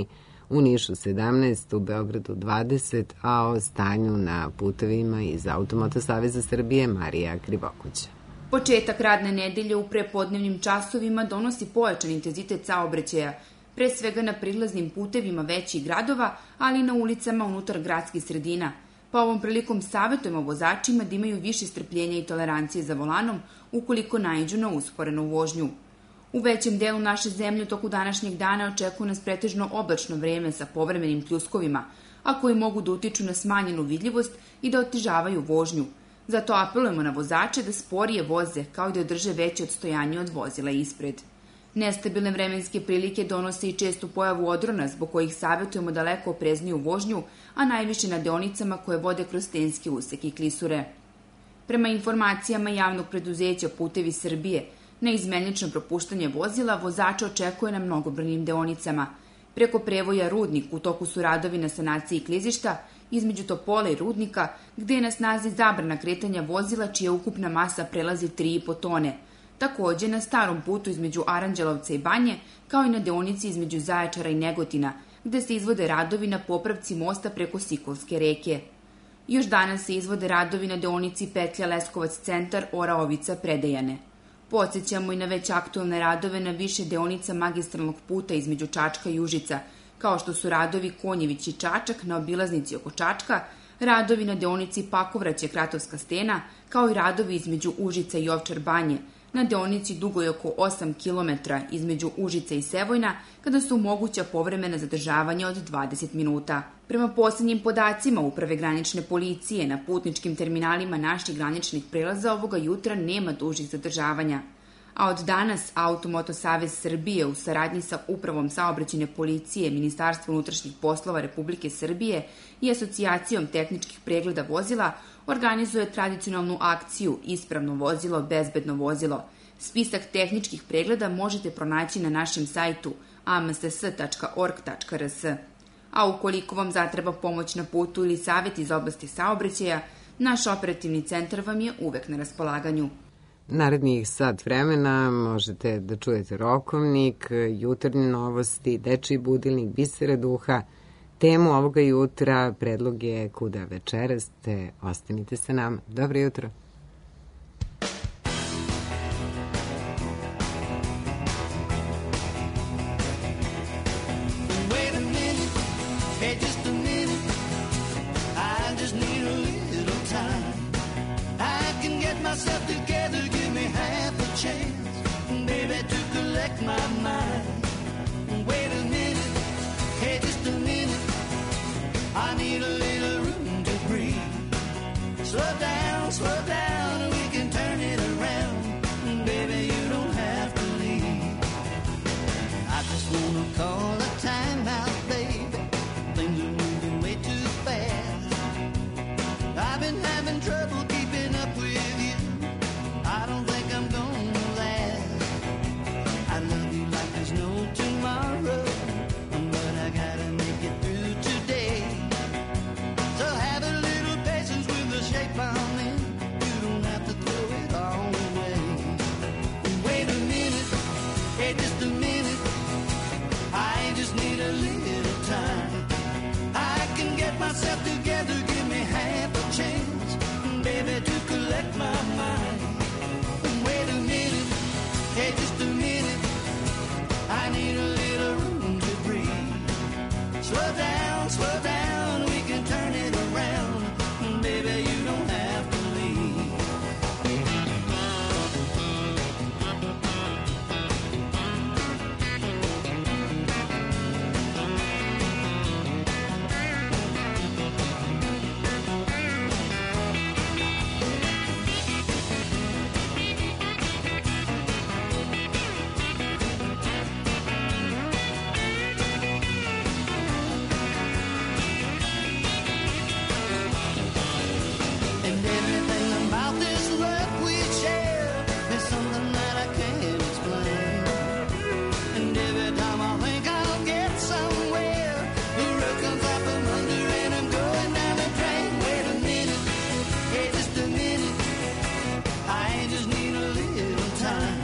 Speaker 4: u Nišu 17, u Beogradu 20, a o stanju na putevima iz Automoto Saveza Srbije Marija Krivokuća.
Speaker 2: Početak radne nedelje u prepodnevnim časovima donosi pojačan intenzitet saobraćaja, pre svega na prilaznim putevima većih gradova, ali i na ulicama unutar gradskih sredina. Pa ovom prilikom savjetujemo vozačima da imaju više strpljenja i tolerancije za volanom ukoliko naiđu na usporenu vožnju. U većem delu naše zemlje toku današnjeg dana očekuje nas pretežno oblačno vreme sa povremenim pljuskovima, a koji mogu da utiču na smanjenu vidljivost i da otežavaju vožnju. Zato apelujemo na vozače da sporije voze, kao i da održe veće odstojanje od vozila ispred. Nestabilne vremenske prilike donose i čestu pojavu odrona, zbog kojih savjetujemo daleko oprezniju vožnju, a najviše na deonicama koje vode kroz stenski usek i klisure. Prema informacijama javnog preduzeća Putevi Srbije, neizmenično propuštanje vozila vozača očekuje na mnogobrojnim deonicama. Preko prevoja Rudnik u toku su radovi na sanaciji klizišta, između Topole i Rudnika, gde je na snazi zabrana kretanja vozila čija ukupna masa prelazi 3,5 tone. Takođe na starom putu između Aranđelovca i Banje, kao i na deonici između Zaječara i Negotina, gde se izvode radovi na popravci mosta preko Sikolske reke. Još danas se izvode radovi na deonici petlja Leskovac centar Oraovica Predejane. Podsećamo i na već aktualne radove na više deonica magistralnog puta između Čačka i Užica, kao što su radovi Konjević i Čačak na obilaznici oko Čačka, radovi na deonici Pakovraće Kratovska stena, kao i radovi između Užica i Ovčar Banje, na deonici dugoj oko 8 km između Užica i Sevojna, kada su moguća povremena zadržavanja od 20 minuta. Prema posljednjim podacima Uprave granične policije, na putničkim terminalima naših graničnih prelaza ovoga jutra nema dužih zadržavanja. A od danas Automoto Savez Srbije u saradnji sa Upravom saobraćajne policije, Ministarstva unutrašnjih poslova Republike Srbije i Asocijacijom tehničkih pregleda vozila organizuje tradicionalnu akciju Ispravno vozilo, bezbedno vozilo. Spisak tehničkih pregleda možete pronaći na našem sajtu amss.org.rs. A ukoliko vam zatreba pomoć na putu ili savjet iz oblasti saobraćaja, naš operativni centar vam je uvek na raspolaganju.
Speaker 4: Narednih sat vremena možete da čujete Rokovnik, jutarnje novosti, Dečiji budilnik, Bisere duha. Temu ovoga jutra, predlog je Kuda večeras, te ostanite sa nama. Dobro jutro.
Speaker 6: Slow down, and we can turn it around. Baby, you don't have to leave. I just wanna call a time out, baby. Things are moving way too fast. I've been having trouble keeping up with you. I don't think I'm gonna last. I love you like there's no tomorrow, but I gotta make it through today. So have a little patience with the shape I'm in. Just a minute, I just need a little time. I can get myself together, give me half a chance, baby, to collect my mind. Wait a minute, hey, just a minute, I need a little room to breathe. Slow down, we can turn it around, baby, you don't have to leave.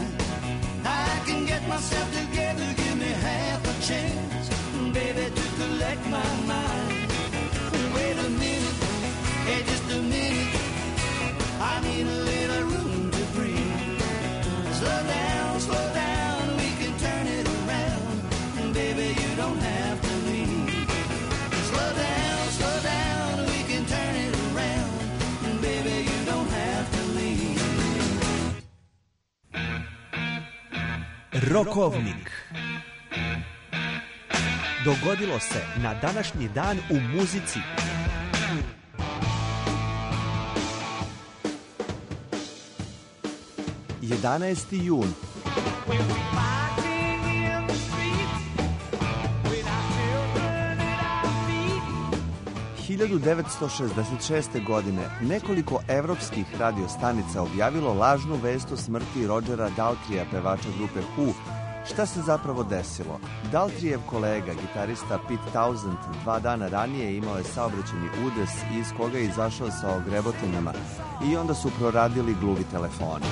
Speaker 6: Myself together, give me half a chance, baby, to collect
Speaker 8: Rokovnik. Dogodilo se na današnji dan u muzici. Jedanaesti jun. 1966. godine nekoliko evropskih radiostanica objavilo lažnu vest o smrti Rodgera Daltrija, pevača grupe Who. Šta se zapravo desilo? Daltrijev kolega, gitarista Pete Townshend, 2 dana ranije imao je saobraćajni udes iz koga je izašao sa ogrebotinama i onda su proradili gluvi telefoni.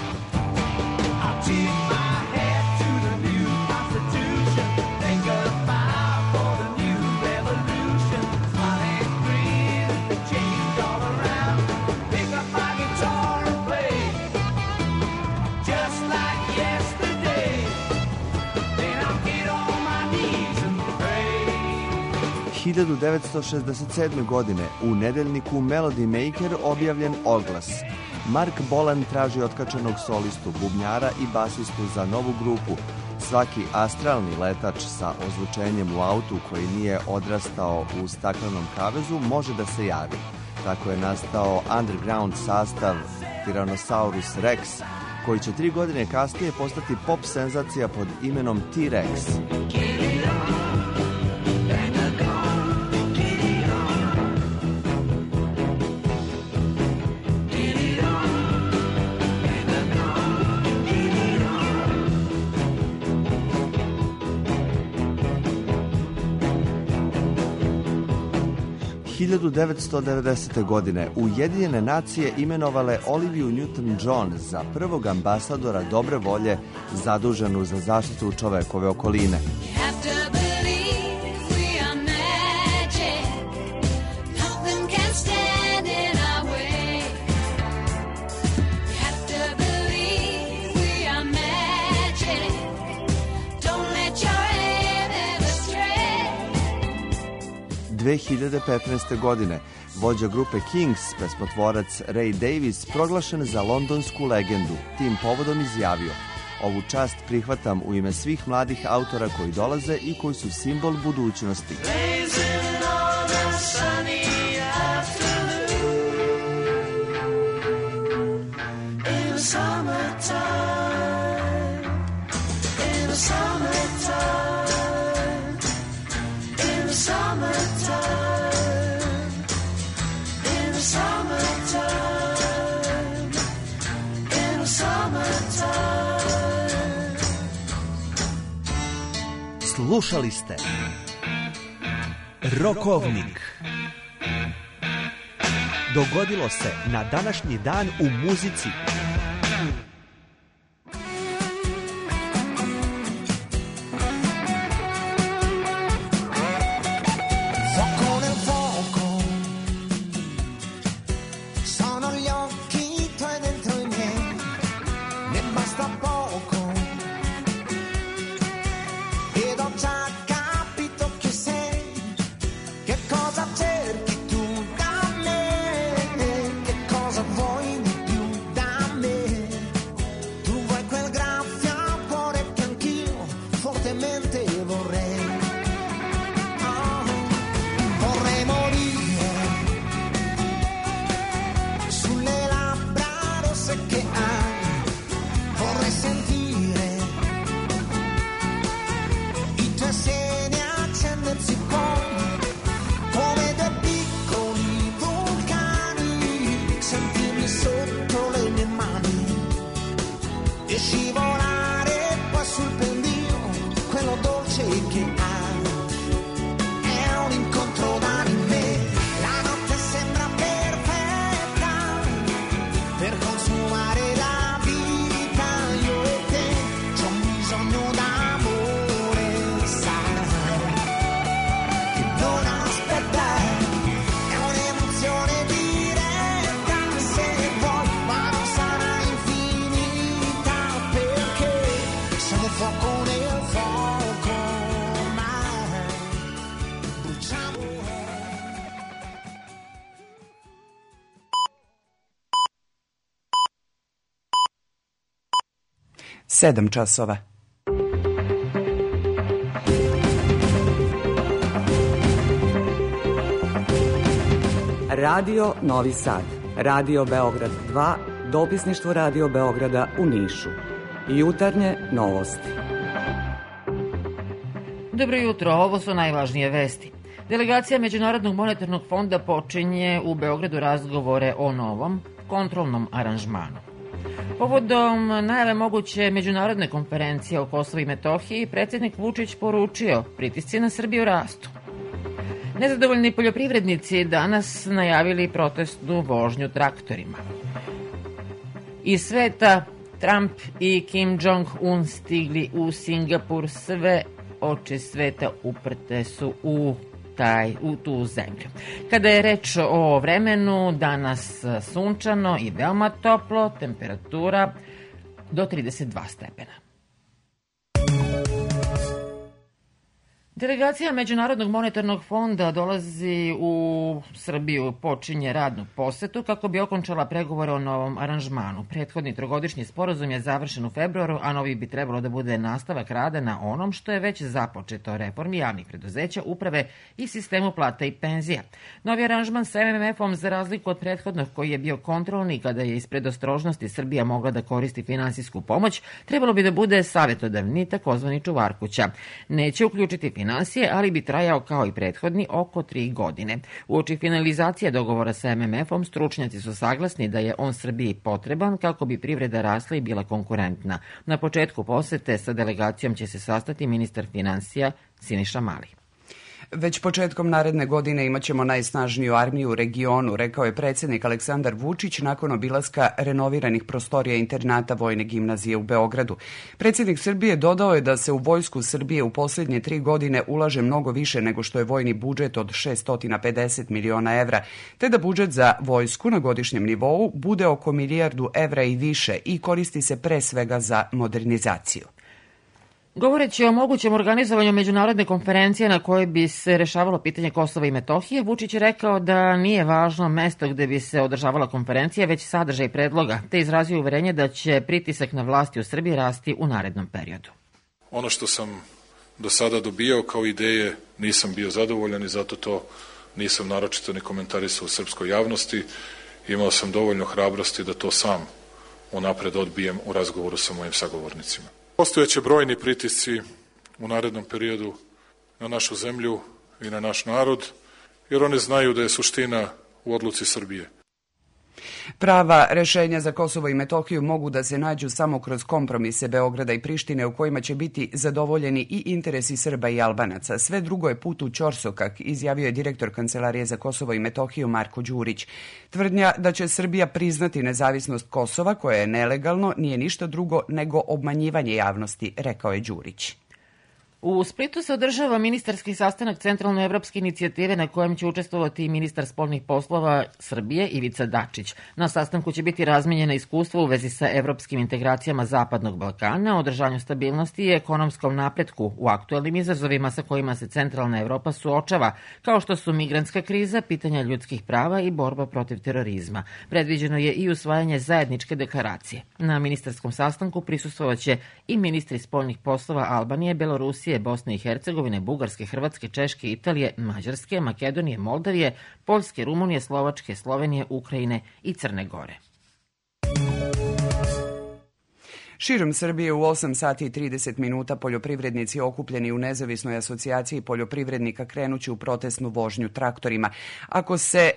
Speaker 8: U 1967. godine u nedeljniku Melody Maker objavljen oglas. Mark Bolan traži otkačenog solistu, bubnjara i basistu za novu grupu. Svaki astralni letač sa ozvučenjem u autu koji nije odrastao u staklenom kavezu može da se javi. Tako je nastao underground sastav Tyrannosaurus Rex, koji će 3 godine kasnije postati pop senzacija pod imenom T-Rex. U 1990. godine Ujedinjene nacije imenovale Oliviju Newton-John za prvog ambasadora dobre volje zaduženu za zaštitu čovekove okoline. U 2015. godine vođa grupe Kings, pesmotvorac Ray Davies, proglašen za londonsku legendu, tim povodom izjavio: "Ovu čast prihvatam u ime svih mladih autora koji dolaze i koji su simbol budućnosti." Slušali ste Rokovnik. Dogodilo se na današnji dan u muzici.
Speaker 16: Sedam časova.
Speaker 9: Radio Novi Sad, Radio Beograd 2, dopisništvo Radio Beograda u Nišu. Jutarnje novosti.
Speaker 22: Dobro jutro, ovo su najvažnije vesti. Delegacija Međunarodnog monetarnog fonda počinje u Beogradu razgovore o novom kontrolnom aranžmanu. Povodom najave moguće međunarodne konferencije o Kosovu i Metohiji, predsjednik Vučić poručio pritisci na Srbiju rastu. Nezadovoljni poljoprivrednici danas najavili protestnu vožnju traktorima. Iz sveta Trump i Kim Jong-un stigli u Singapur, sve oči sveta uprte su u tu zemlju. Kada je reč o vremenu, danas sunčano i veoma toplo, temperatura do 32 stepena. Delegacija Međunarodnog monetarnog fonda dolazi u Srbiju, počinje radnu posetu kako bi okončala pregovore o novom aranžmanu. Prethodni trogodišnji sporazum je završen u februaru, a novi bi trebalo da bude nastavak rada na onom što je već započeto, reformi javnih preduzeća, uprave i sistemu plata i penzija. Novi aranžman sa MMF-om, za razliku od prethodnog koji je bio kontrolni kada je iz predostrožnosti Srbija mogla da koristi finansijsku pomoć, trebalo bi da bude savjetodavni, takozvani čuvarkuća. Neće uključiti finansije, ali bi trajao kao i prethodni oko 3 godine. Uoči finalizacije dogovora sa MMF-om, stručnjaci su saglasni da je on Srbiji potreban kako bi privreda rasla i bila konkurentna. Na početku posete sa delegacijom će se sastati ministar finansija Siniša Mali.
Speaker 16: Već početkom naredne godine imaćemo najsnažniju armiju u regionu, rekao je predsjednik Aleksandar Vučić nakon obilaska renoviranih prostorija internata Vojne gimnazije u Beogradu. Predsjednik Srbije dodao je da se u Vojsku Srbije u posljednje 3 godine ulaže mnogo više nego što je vojni budžet od 650 miliona evra, te da budžet za vojsku na godišnjem nivou bude oko milijardu evra i više i koristi se pre svega za modernizaciju.
Speaker 22: Govoreći o mogućem organizovanju međunarodne konferencije na kojoj bi se rešavalo pitanje Kosova i Metohije, Vučić je rekao da nije važno mesto gde bi se održavala konferencija, već sadržaj predloga, te izrazio uverenje da će pritisak na vlasti u Srbiji rasti u narednom periodu.
Speaker 23: Ono što sam do sada dobijao kao ideje nisam bio zadovoljan i zato to nisam naročito ni komentarisao u srpskoj javnosti. Imao sam dovoljno hrabrosti da to sam unapred odbijem u razgovoru sa mojim sagovornicima. Postojeće brojni pritisci u narednom periodu na našu zemlju i na naš narod, jer oni znaju da je suština u odluci Srbije.
Speaker 16: Prava rešenja za Kosovo i Metohiju mogu da se nađu samo kroz kompromise Beograda i Prištine u kojima će biti zadovoljeni i interesi Srba i Albanaca. Sve drugo je put u ćorsokak, izjavio je direktor Kancelarije za Kosovo i Metohiju Marko Đurić. Tvrdnja da će Srbija priznati nezavisnost Kosova, koje je nelegalno, nije ništa drugo nego obmanjivanje javnosti, rekao je Đurić.
Speaker 22: U Splitu se održava ministarski sastanak Centralnoevropske inicijative na kojem će učestvovati i ministar spoljnih poslova Srbije Ivica Dačić. Na sastanku će biti razmenjena iskustva u vezi sa evropskim integracijama Zapadnog Balkana, održanju stabilnosti i ekonomskom napretku u aktuelnim izazovima sa kojima se Centralna Evropa suočava, kao što su migrantska kriza, pitanja ljudskih prava i borba protiv terorizma. Predviđeno je i usvajanje zajedničke deklaracije. Na ministarskom sastanku prisustvovaće i ministri spoljnih poslova Albanije, Belorusije, Bosne i Hercegovine, Bugarske, Hrvatske, Češke, Italije, Mađarske, Makedonije, Moldavije, Poljske, Rumunije, Slovačke, Slovenije, Ukrajine i Crne Gore.
Speaker 16: Širom Srbije u 8 sati i 30 minuta poljoprivrednici okupljeni u Nezavisnoj asocijaciji poljoprivrednika krenuće u protestnu vožnju traktorima. Ako se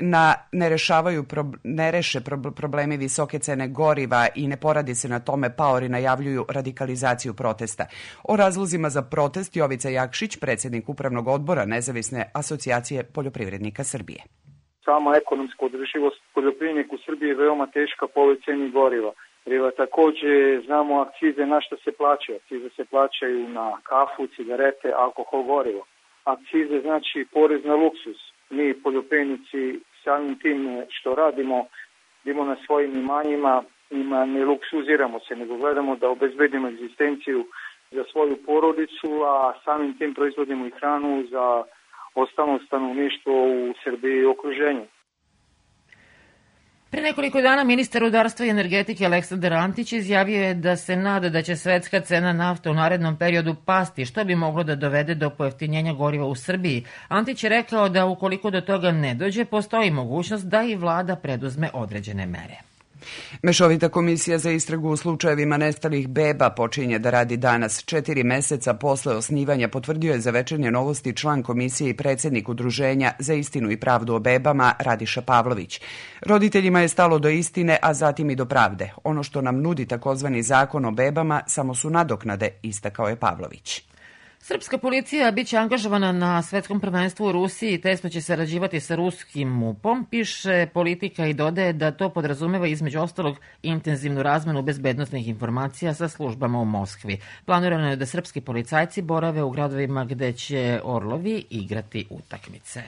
Speaker 16: ne reše problemi visoke cene goriva i ne poradi se na tome, paori najavljuju radikalizaciju protesta. O razlozima za protest Jovica Jakšić, predsjednik Upravnog odbora Nezavisne asocijacije poljoprivrednika Srbije.
Speaker 24: Sama ekonomska održivost poljoprivrednika u Srbiji je veoma teška po ovoj ceni goriva. Također znamo akcize na što se plaćaju. Akcize se plaćaju na kafu, cigarete, alkohol, gorivo. Akcize znači porez na luksus. Mi poljoprivrednici samim tim što radimo na svojim imanjima, ne luksuziramo se, nego gledamo da obezbedimo egzistenciju za svoju porodicu, a samim tim proizvodimo i hranu za ostalo stanovništvo u Srbiji i okruženju.
Speaker 22: Pre nekoliko dana ministar rudarstva i energetike Aleksandar Antić izjavio je da se nada da će svetska cena nafte u narednom periodu pasti, što bi moglo da dovede do pojeftinjenja goriva u Srbiji. Antić je rekao da ukoliko do toga ne dođe, postoji mogućnost da i vlada preduzme određene mere.
Speaker 16: Mešovita komisija za istragu u slučajevima nestalih beba počinje da radi danas. 4 meseca posle osnivanja, potvrdio je za Večernje novosti član komisije i predsjednik Udruženja za istinu i pravdu o bebama Radiša Pavlović. Roditeljima je stalo do istine, a zatim i do pravde. Ono što nam nudi takozvani zakon o bebama samo su nadoknade, istakao je Pavlović.
Speaker 22: Srpska policija biće angažovana na svetskom prvenstvu u Rusiji i tesno će sarađivati sa ruskim MUP-om, piše Politika i dodaje da to podrazumeva između ostalog intenzivnu razmenu bezbednosnih informacija sa službama u Moskvi. Planirano je da srpski policajci borave u gradovima gde će orlovi igrati utakmice.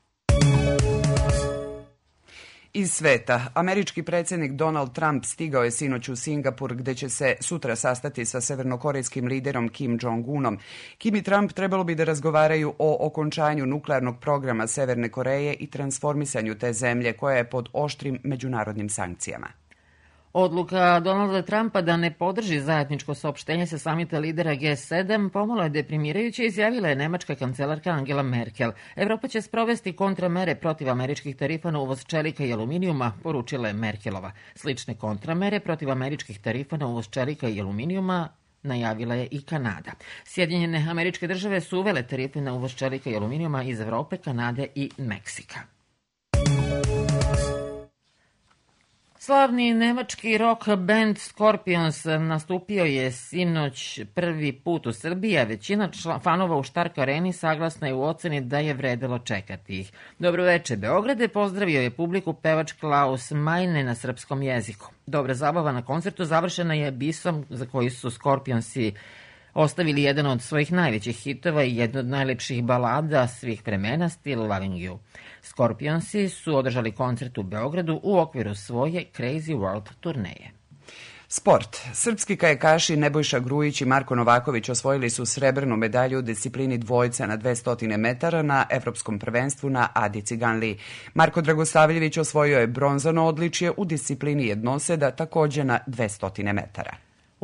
Speaker 16: Iz sveta, američki predsjednik Donald Trump stigao je sinoć u Singapur, gde će se sutra sastati sa severnokorejskim liderom Kim Jong-unom. Kim i Trump trebalo bi da razgovaraju o okončanju nuklearnog programa Severne Koreje i transformisanju te zemlje koja je pod oštrim međunarodnim sankcijama.
Speaker 22: Odluka Donalda Trumpa da ne podrži zajedničko saopštenje sa samita lidera G7 pomalo je deprimirajuća, izjavila je nemačka kancelarka Angela Merkel. Evropa će sprovesti kontramere protiv američkih tarifa na uvoz čelika i aluminijuma, poručila je Merkelova. Slične kontramere protiv američkih tarifa na uvoz čelika i aluminijuma najavila je i Kanada. Sjedinjene Američke Države su uvele tarife na uvoz čelika i aluminijuma iz Evrope, Kanade i Meksika. Slavni nemački rock band Scorpions nastupio je sinoć prvi put u Srbiji, a većina fanova u Štark areni saglasna je u oceni da je vredelo čekati ih. Dobroveče Beograde, pozdravio je publiku pevač Klaus Meine na srpskom jeziku. Dobra zabava na koncertu završena je bisom za koji su Scorpionsi ostavili jedan od svojih najvećih hitova i jednu od najlepših balada svih vremena, Still Loving You. Scorpionsi su održali koncert u Beogradu u okviru svoje Crazy World turneje.
Speaker 16: Sport. Srpski kajakaši Nebojša Grujić i Marko Novaković osvojili su srebrnu medalju u disciplini dvojca na 200 metara na Evropskom prvenstvu na Adi Ciganliji. Marko Dragosavljević osvojio je bronzano odličje u disciplini jednoseda, takođe na 200 metara.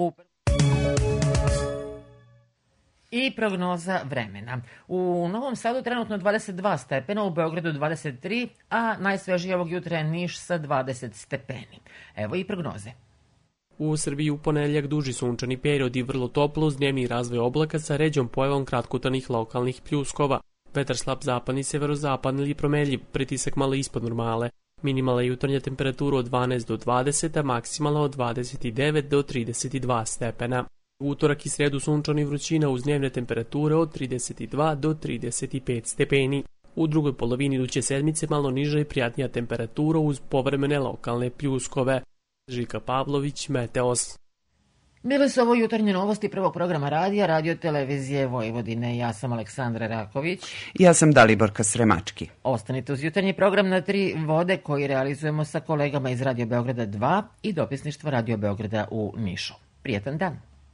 Speaker 22: I prognoza vremena. U Novom Sadu trenutno 22 stepena, u Beogradu 23, a najsvežiji ovog jutra je Niš sa 20 stepeni. Evo i prognoze.
Speaker 18: U Srbiji u ponedeljak duži sunčani period i vrlo toplo uz dnevni razvoj oblaka sa ređom pojavom kratkutanih lokalnih pljuskova. Vetar slab zapadni, severozapadni ili promenljiv, pritisak malo ispod normale. Minimalna jutarnja temperatura od 12 do 20, a maksimalna od 29 do 32 stepena. U utorak i sredu sunčani vrućina uz dnevne temperature od 32 do 35 stepeni. U drugoj polovini iduće sedmice malo niža i prijatnija temperatura uz povremene lokalne pljuskove. Žika Pavlović, Meteos.
Speaker 22: Bile su ovo jutarnje novosti prvog programa radija, Radio televizije Vojvodine. Ja sam Aleksandra Raković.
Speaker 16: Ja sam Daliborka Sremački.
Speaker 22: Ostanite uz jutarnji program na 3 vode koji realizujemo sa kolegama iz Radio Beograda 2 i dopisništva Radio Beograda u Nišu. Prijetan dan.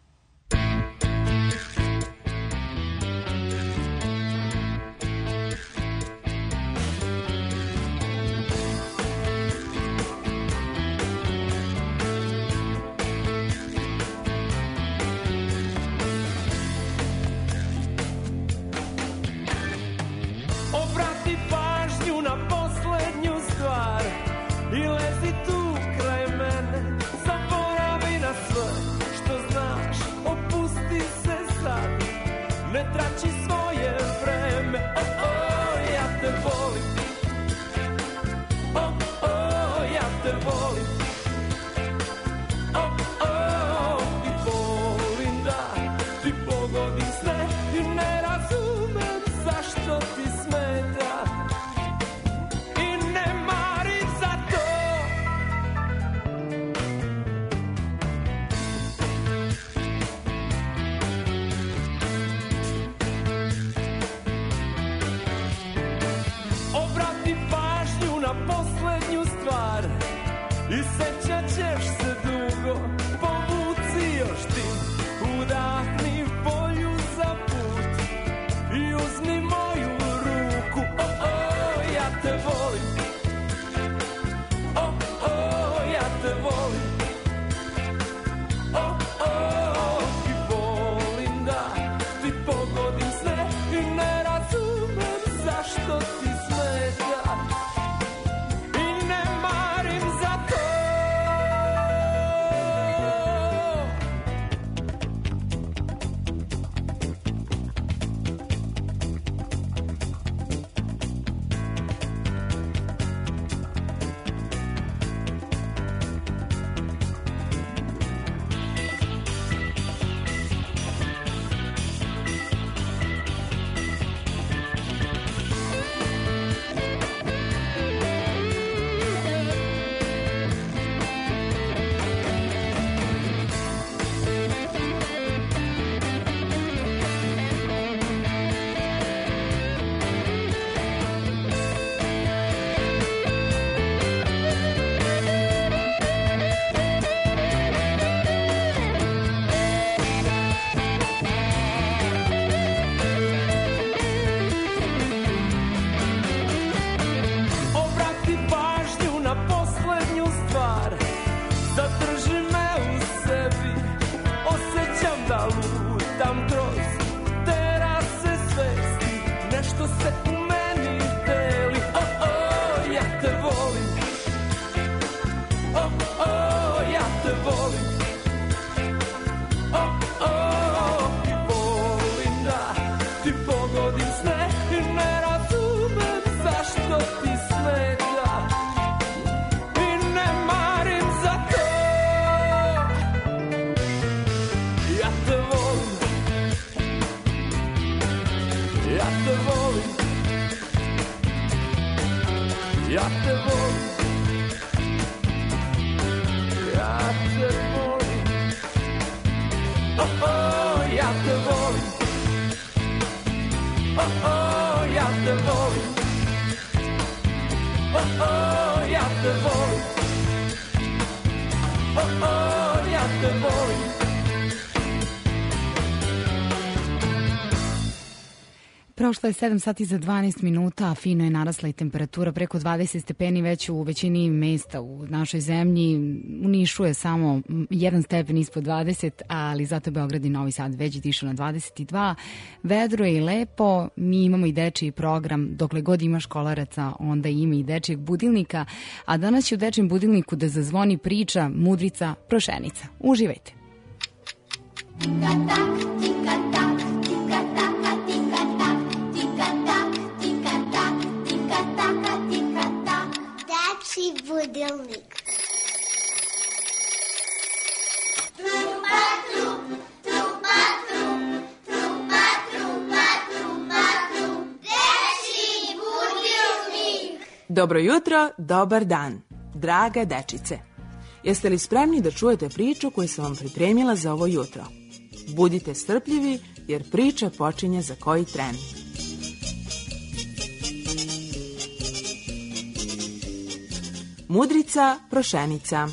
Speaker 6: Obrati pažnju na poslednju stvar i lezi tu kraj mene. Zaboravi na sve što znaš, opusti se sad, ne trači svoje vreme. Ja te volim, ja te volim, i volim da ti pogodim sve i ne razumem zašto ti smeta i ne marim za to. Obrati pažnju na poslednju stvar i sećat ćeš se dugo. Povuci još ti, udahni volju za put i uzmi moju ruku. Ja te volim, ja te volim, ja te volim, ja te volim, oh, oh, ja te volim, oh, oh, ja te volim, oh, oh, ja te volim, oh, oh, ja te volim.
Speaker 3: Prošlo je 7 sati za 12 minuta, a fino je narasla i temperatura preko 20 stepeni već u većini mesta u našoj zemlji. U Nišu je samo 1 stepen ispod 20, ali zato je Beograd i Novi Sad već dišu na 22. Vedro je i lepo, mi imamo i dečiji program, dokle god ima školaraca, onda ima i dečijeg budilnika, a danas će u dečijem budilniku da zazvoni priča Mudrica Prošenica. Uživajte!
Speaker 1: Budilnik.
Speaker 10: Dobro jutro, dobar dan, draga dečice. Jeste li spremni da čujete priču koju sam vam pripremila za ovo jutro? Budite strpljivi jer priča počinje za koji tren. Mudrica Prošenica.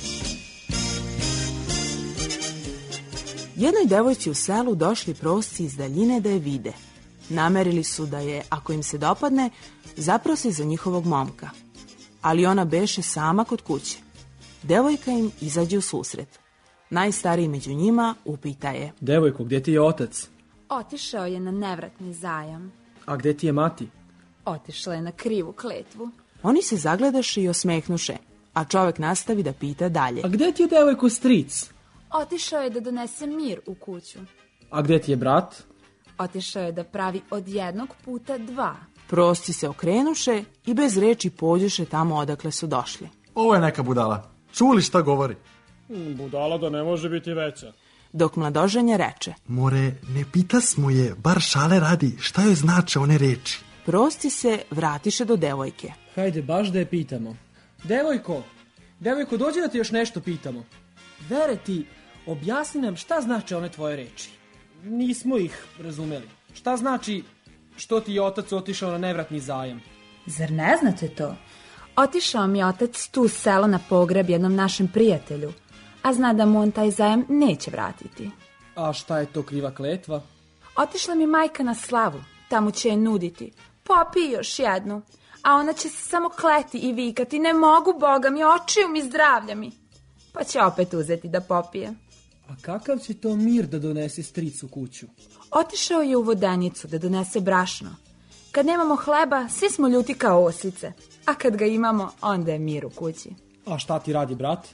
Speaker 10: Jednoj devojci u selu došli prosci iz daljine da je vide. Namerili su da je, ako im se dopadne, zaprosi za njihovog momka. Ali ona beše sama kod kuće. Devojka im izađe u susret. Najstariji među njima upita je:
Speaker 11: Devojko, gdje ti je otac?
Speaker 13: Otišao je na nevratni zajam.
Speaker 11: A gdje ti je mati?
Speaker 13: Otišla je na krivu kletvu.
Speaker 10: Oni se zagledaše i osmehnuše, a čovek nastavi da pita dalje.
Speaker 11: A gdje ti je devojko stric?
Speaker 13: Otišao je da donese mir u kuću.
Speaker 11: A gdje ti je brat?
Speaker 13: Otišao je da pravi od jednog puta 2.
Speaker 10: Prosci se okrenuše i bez reči pođeše tamo odakle su došli.
Speaker 25: Ovo je neka budala. Čuli šta govori?
Speaker 11: Budala da ne može biti veća.
Speaker 10: Dok mladoženja reče:
Speaker 25: More, ne pitasmo je, bar šale radi, šta joj znače one reči?
Speaker 10: Prosci se vratiše do devojke.
Speaker 11: Hajde, baš da je pitamo. Devojko, dođi da ti još nešto pitamo. Vere ti, objasni nam šta znače one tvoje reči. Nismo ih razumeli. Šta znači što ti je otac otišao na nevratni zajam?
Speaker 13: Zar ne znate to? Otišao mi otac tu selo na pogreb jednom našem prijatelju, a zna da mu on taj zajam neće vratiti.
Speaker 11: A šta je to kriva kletva?
Speaker 13: Otišla mi majka na slavu, tamo će je nuditi. Popij još jednu, a ona će se samo kleti i vikati: ne mogu, Boga mi, očiju mi, zdravlja mi. Pa će opet uzeti da popije.
Speaker 11: A kakav će to mir da donese stric u kuću?
Speaker 13: Otišao je u vodenicu da donese brašno. Kad nemamo hleba, svi smo ljuti kao osice, a kad ga imamo, onda je mir u kući.
Speaker 11: A šta ti radi brat?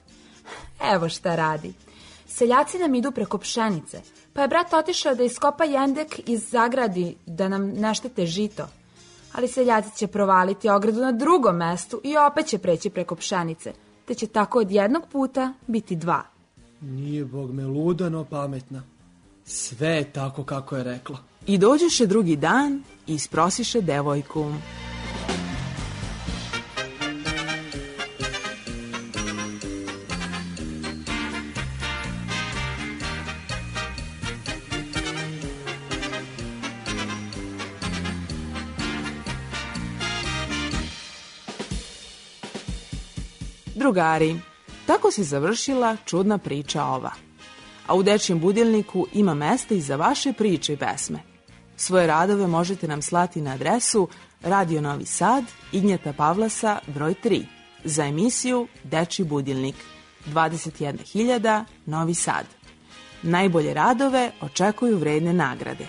Speaker 13: Evo šta radi. Seljaci nam idu preko pšenice, pa je brat otišao da iskopa jendek iz zagradi da nam ne štete žito. Ali seljaci će provaliti ogradu na drugom mestu i opet će preći preko pšenice, te će tako od jednog puta biti 2.
Speaker 11: Nije Bog me luda, no pametna. Sve je tako kako je rekla.
Speaker 10: I dođeše drugi dan i isprosiše devojku. Drugari, tako se završila čudna priča ova. A u dečijem budilniku ima mesta i za vaše priče i pesme. Svoje radove možete nam slati na adresu Radio Novi Sad, Ignjeta Pavlasa, broj 3, za emisiju Dečiji budilnik, 21.000, Novi Sad. Najbolje radove očekuju vredne nagrade.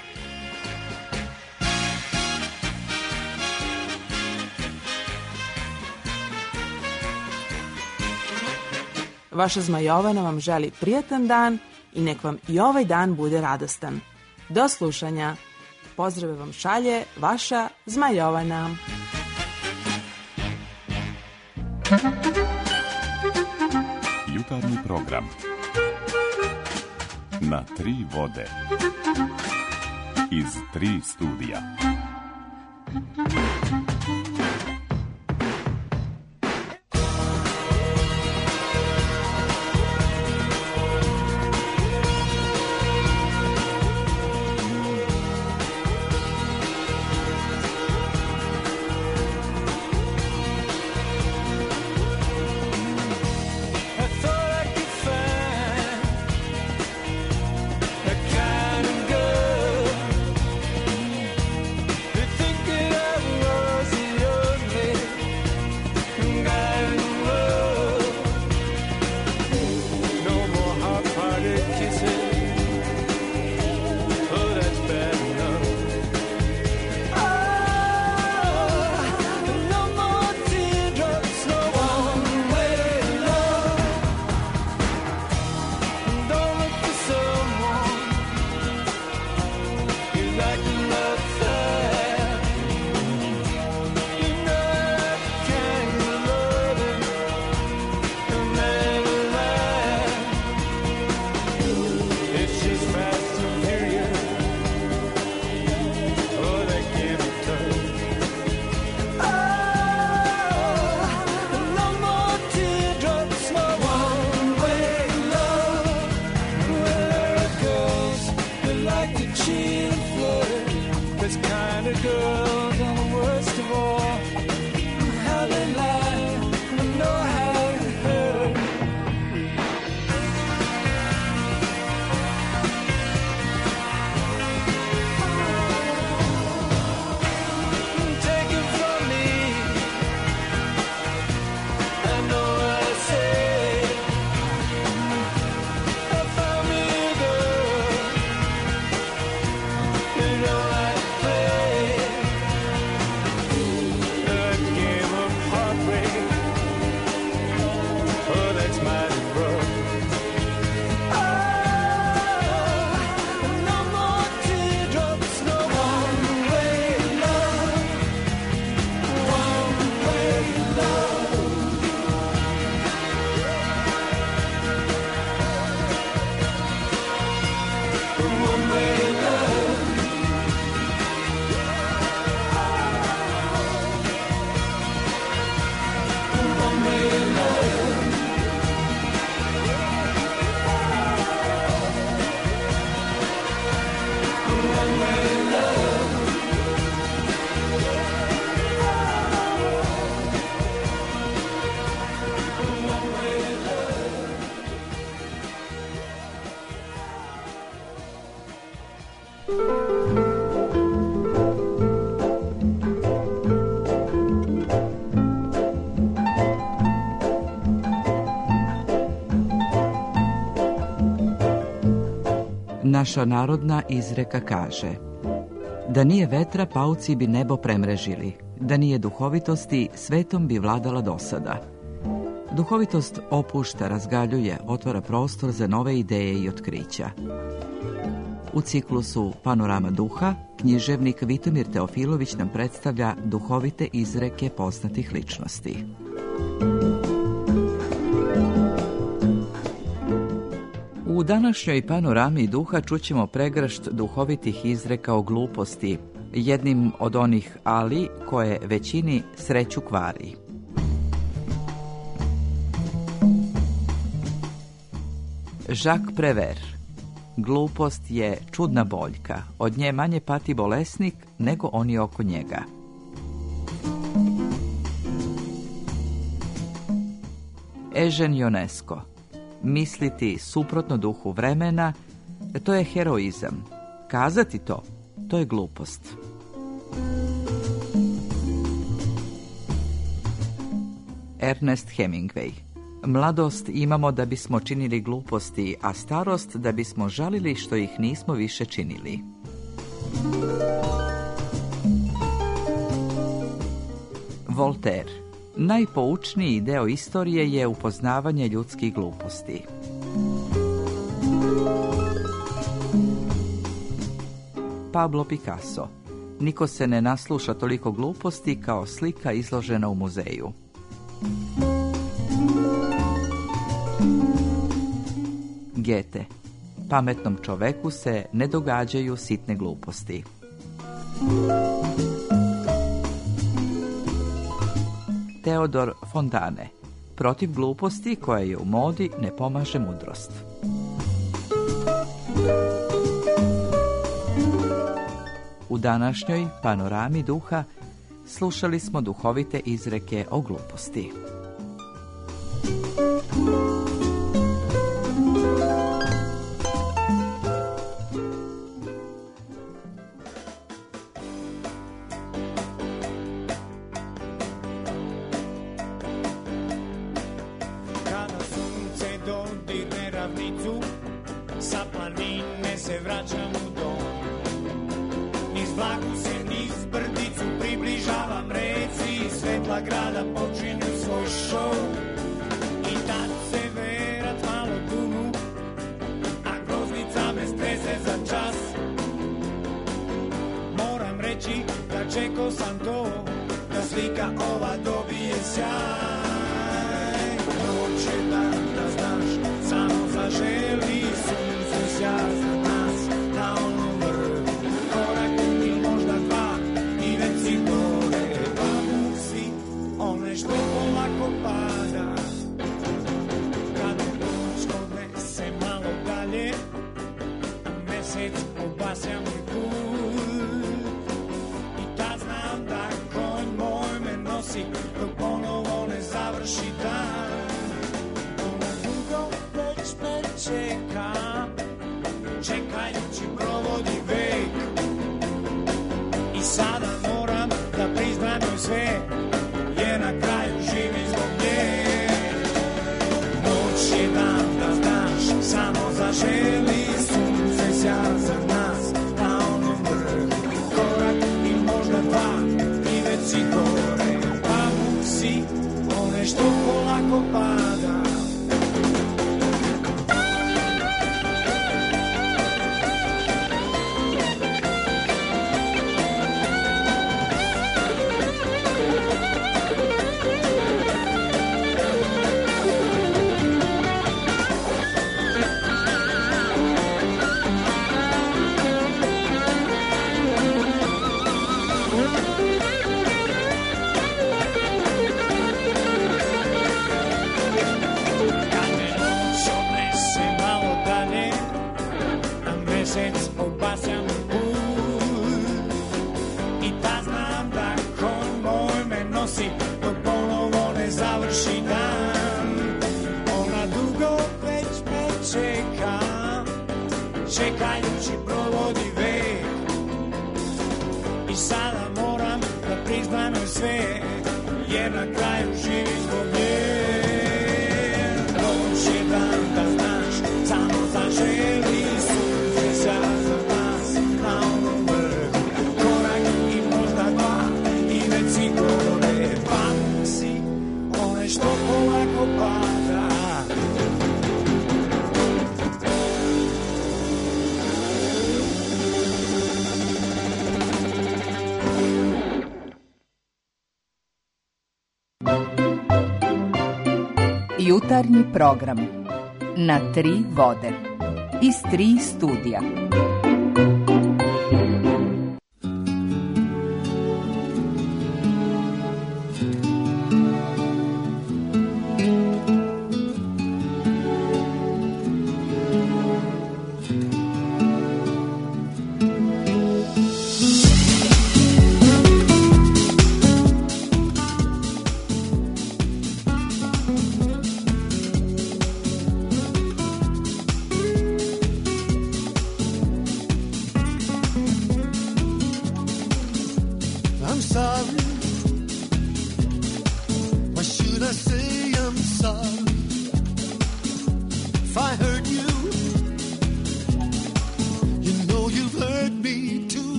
Speaker 10: Vaša Zmajovana vam želi prijatan dan i nek vam i ovaj dan bude radostan. Do slušanja. Pozdrave vam šalje vaša Zmajovana.
Speaker 26: Jutarnji program na 3 vode.
Speaker 7: iz 3 studija.
Speaker 12: Naša narodna izreka kaže: da nije vetra, pauci bi nebo premrežili, da nije duhovitosti, svetom bi vladala dosada. Duhovitost opušta, razgaljuje, otvara prostor za nove ideje i otkrića. U ciklusu Panorama duha, književnik Vitomir Teofilović nam predstavlja duhovite izreke poznatih ličnosti. U današnjoj Panorami duha čućemo pregršt duhovitih izreka o gluposti, jednim od onih ali koje većini sreću kvari. Jacques Prévert: glupost je čudna boljka, od nje manje pati bolesnik nego oni oko njega. Eugène Ionesco: misliti suprotno duhu vremena, to je heroizam. Kazati to je glupost. Ernest Hemingway: mladost imamo da bismo činili gluposti, a starost da bismo žalili što ih nismo više činili. Voltaire: najpoučniji deo istorije je upoznavanje ljudskih gluposti. Pablo Picasso: niko se ne nasluša toliko gluposti kao slika izložena u muzeju. Goethe: Pametnom čoveku se ne događaju sitne gluposti. Teodor Fontane. Protiv gluposti koja je u modi ne pomaže mudrost. U današnjoj panorami duha slušali smo duhovite izreke o gluposti.
Speaker 7: Kada sunce dodirne ravnicu, sa planine se vraćam u dom. Niz vlaku se, niz brdicu približavam reci, svetla grada počinju svoj šou. I tad se verat malo dunu, a groznica me strese za čas. Moram reći da čekao sam to, da slika ova dobije sjaj. Noć je dan, da znaš, samo zaželi, sunce sja za nas na onom vrhu. Korak ili možda dva i već si gore, pamuk si one što polako pada. Kad noć odnese malo dalje, a mesec obasja moj put. I tad znam da konj moj me nosi, dok ponovo ne završi dan. Ona dugo već me čeka, čekajući provodi vek. I sada moram da priznam joj sve, jer na kraju živi zbog nje. Noć je dan, da znaš, samo zaželi, sunce sja za nas na onom vrhu. Korak i možda dva i već si gore, pamuk si one što polako pada. Čekajući provodi vek. I sada moram da priznam joj sve, jer na kraju živi zbog nje. Noć je dan, da znaš, samo zaželi, sunce sja za nas na onom vrhu. Korak i možda dva i već si gore, pamuk si one što polako pada.
Speaker 14: Jutarnji program na 3 vode iz 3 studija.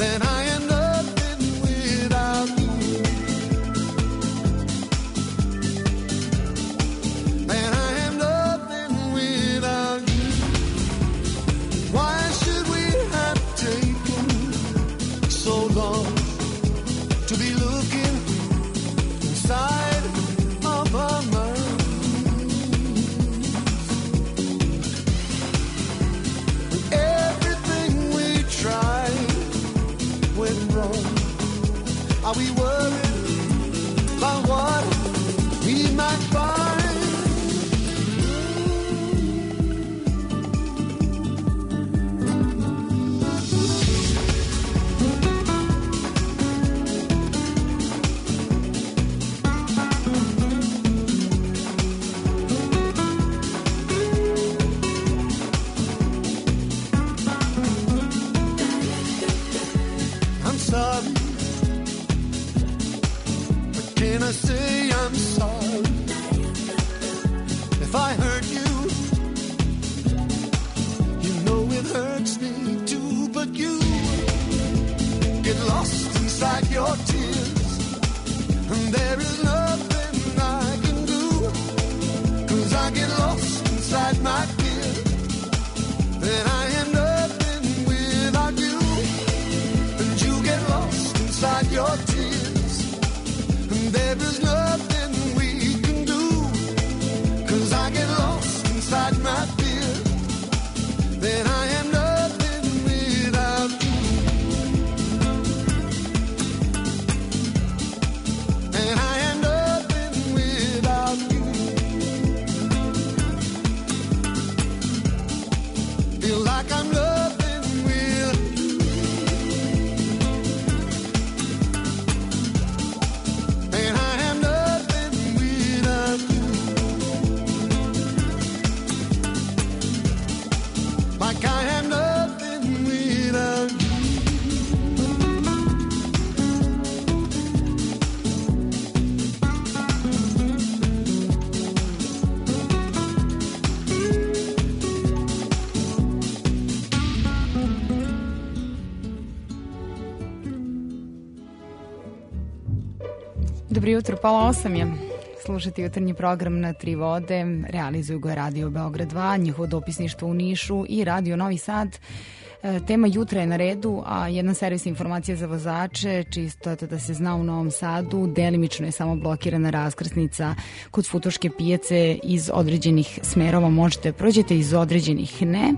Speaker 6: then I am nothing without you. And I am nothing without you. Why should we have taken so long to be looking inside of our minds? Everything we tried went wrong. Are we worried about what we might find? I'm sorry, but can I say I'm sorry if I hurt you? You know it hurts me too, but you get lost inside your tears, and there is nothing I can do, 'cause I get lost inside my fear, and I am nothing without you. Inside your tears, and there is nothing we can do, 'cause I get lost inside my fear, then I am nothing without you. And I am nothing without you. Feel like I'm nothing without you. And I am nothing without you. Like I am nothing without you.
Speaker 3: Dobro jutro, pola 8 je. Slušati jutarnji program na Tri vode, realizuju ga Radio Beograd 2, njihovo dopisništvo u Nišu i Radio Novi Sad. Tema jutra je na redu, a jedna servisna informacija za vozače, čisto da se zna, u Novom Sadu delimično je samo blokirana raskrsnica kod Futoške pijace iz određenih smerova, možete prođete, iz određenih ne.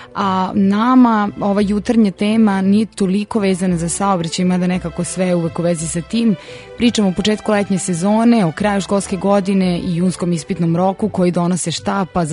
Speaker 3: A nama ova jutarnja tema nije toliko vezana za saobraćaj, mada nekako sve uvek u vezi sa tim. Pričamo o početku letnje sezone, o kraju školske godine i junskom ispitnom roku koji donose šta, pa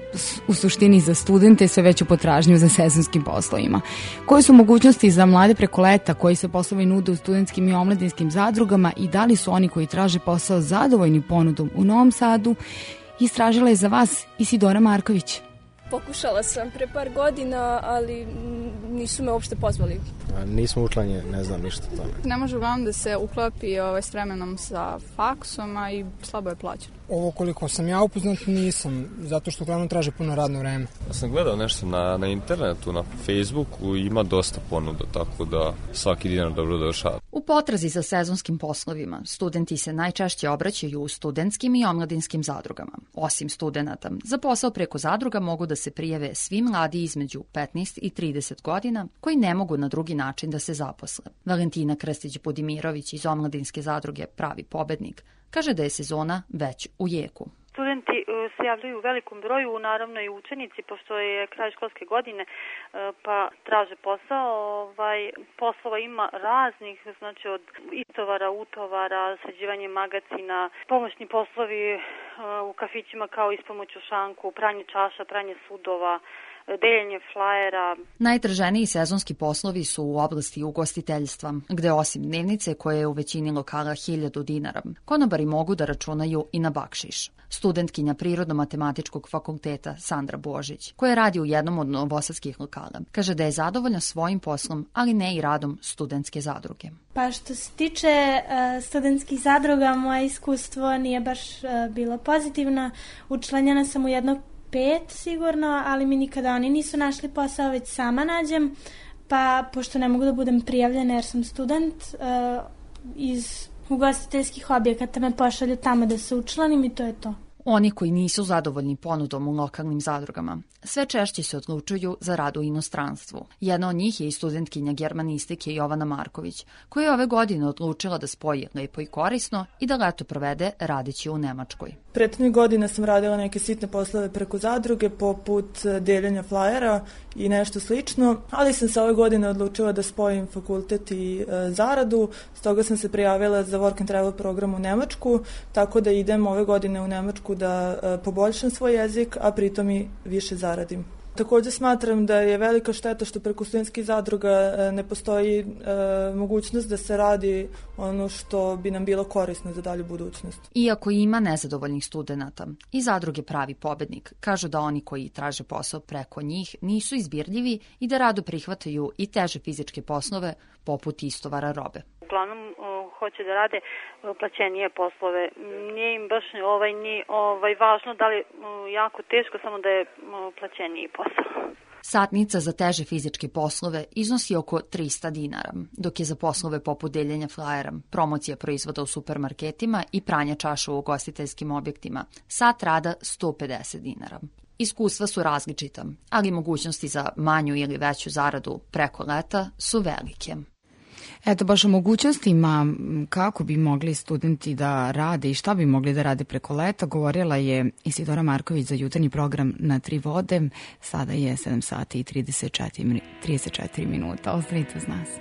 Speaker 3: u suštini za studente sve veću potražnju za sezonskim poslovima. Koje su mogućnosti za mlade preko leta, koji se poslovi nude u studentskim i omladinskim zadrugama i da li su oni koji traže posao zadovoljni ponudom u Novom Sadu? Istražila je za vas Isidora Marković.
Speaker 5: Pokušala sam pre par godina, ali nisu me uopšte pozvali.
Speaker 15: Nismo učlanje, ne znam ništa o tome.
Speaker 17: Ne može uglavnom da se uklopi s vremenom sa faksom, a i slabo je plaćeno.
Speaker 19: Ovo koliko sam ja upoznat nisam, zato što uglavnom traže puno radno vreme.
Speaker 20: Ja sam gledao nešto na internetu, na Facebooku, ima dosta ponuda, tako da svaki dinar dobro došao.
Speaker 26: U potrazi za sezonskim poslovima, studenti se najčešće obraćaju u studentskim i omladinskim zadrugama. Osim studenata, za posao preko zadruga mogu da se prijave svi mladi između 15 i 30 godina koji ne mogu na drugi način da se zaposle. Valentina Krstić-Budimirović iz omladinske zadruge Pravi pobednik kaže da je sezona već u jeku.
Speaker 27: Studenti se javljaju u velikom broju, naravno i učenici, pošto je kraj školske godine, pa traže posao. Poslova ima raznih, znači od istovara, utovara, sređivanje magacina, pomoćni poslovi u kafićima kao ispomoć u šanku, pranje čaša, pranje sudova, deljenje flajera.
Speaker 26: Najtraženiji sezonski poslovi su u oblasti ugostiteljstva, gde osim dnevnice koje je u većini lokala 1000 dinara, konobari mogu da računaju i na bakšiš. Studentkinja Prirodno-matematičkog fakulteta Sandra Božić, koja radi u jednom od novosadskih lokala, kaže da je zadovoljna svojim poslom, ali ne i radom studentske zadruge.
Speaker 28: Pa što se tiče studentskih zadruga, moje iskustvo nije baš bilo pozitivno. Učlanjena sam u jedno 5 sigurno, ali mi nikada oni nisu našli posao, već sama nađem. pa pošto ne mogu da budem prijavljena jer sam student, iz ugostiteljskih objekata me pošalju tamo da se učlanim i to je to.
Speaker 26: Oni koji nisu zadovoljni ponudom u lokalnim zadrugama sve češće se odlučuju za rad u inostranstvu. Jedna od njih je i studentkinja germanistike Jovana Marković, koja je ove godine odlučila da spoji lepo i korisno i da leto provede radeći u Nemačkoj.
Speaker 2: Prethodnih godina sam radila neke sitne poslove preko zadruge, poput deljenja flajera i nešto slično, ali sam se ove godine odlučila da spojim fakultet i zaradu, stoga sam se prijavila za work and travel program u Nemačku, tako da idem ove godine u Nemačku da poboljšam svoj jezik, a pritom i više zaradim. Također smatram da je velika šteta što preko studentskih zadruga ne postoji mogućnost da se radi ono što bi nam bilo korisno za dalju budućnost.
Speaker 26: Iako ima nezadovoljnih studenata, i zadruge pravi pobednik, kažu da oni koji traže posao preko njih nisu izbirljivi i da rado prihvataju i teže fizičke poslove poput istovara robe.
Speaker 27: Uglavnom hoće da rade plaćenije poslove. Nije im baš važno da li jako teško, samo da je plaćeniji posao.
Speaker 26: Satnica za teže fizičke poslove iznosi oko 300 dinara, dok je za poslove poput deljenja flajera, promocija proizvoda u supermarketima i pranja čaša u ugostiteljskim objektima sat rada 150 dinara. Iskustva su različita, ali mogućnosti za manju ili veću zaradu preko leta su velike.
Speaker 3: Eto, baš o mogućnostima kako bi mogli studenti da rade i šta bi mogli da rade preko leta govorila je Isidora Marković za jutarnji program Na tri vode. Sada je 7 sati i 34 minuta. Ostanite uz nas.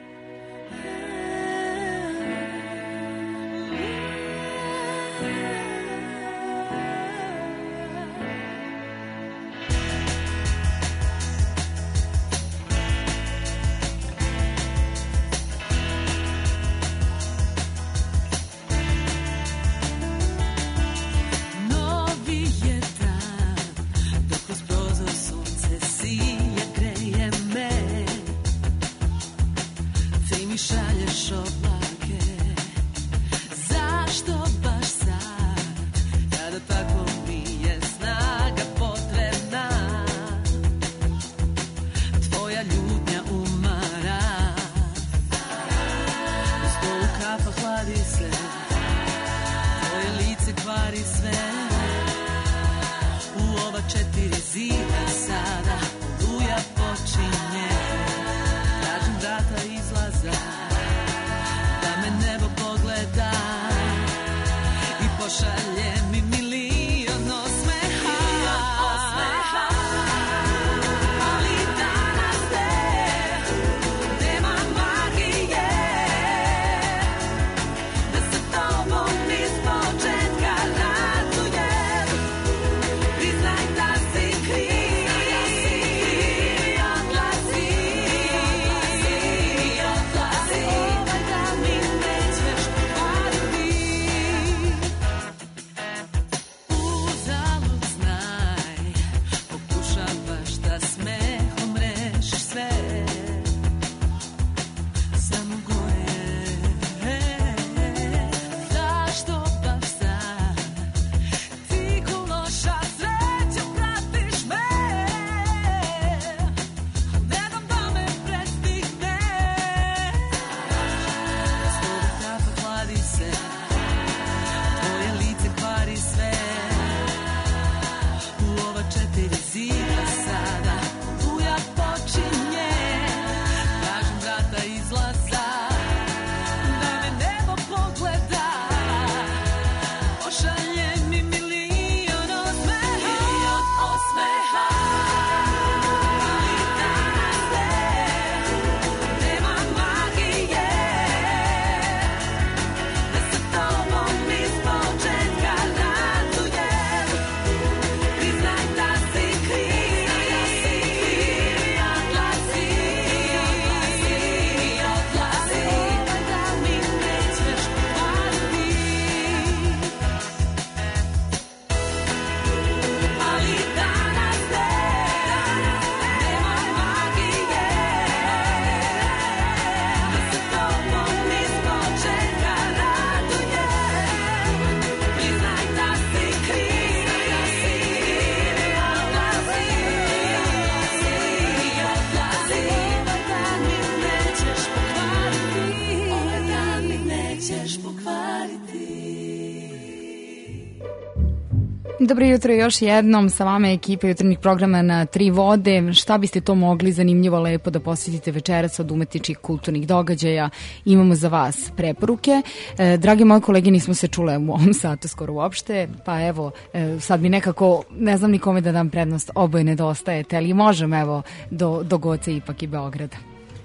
Speaker 3: Dobro jutro još jednom, sa vama je ekipa jutarnjih programa na Tri vode. Šta biste to mogli zanimljivo lepo da posjetite večeras od umetničkih kulturnih događaja? Imamo za vas preporuke. Drage moje kolege, nismo se čule u ovom satu skoro uopšte, pa evo, sad mi nekako, ne znam nikome da dam prednost, oboje nedostajete, ali možem evo do Goce ipak i Beograda.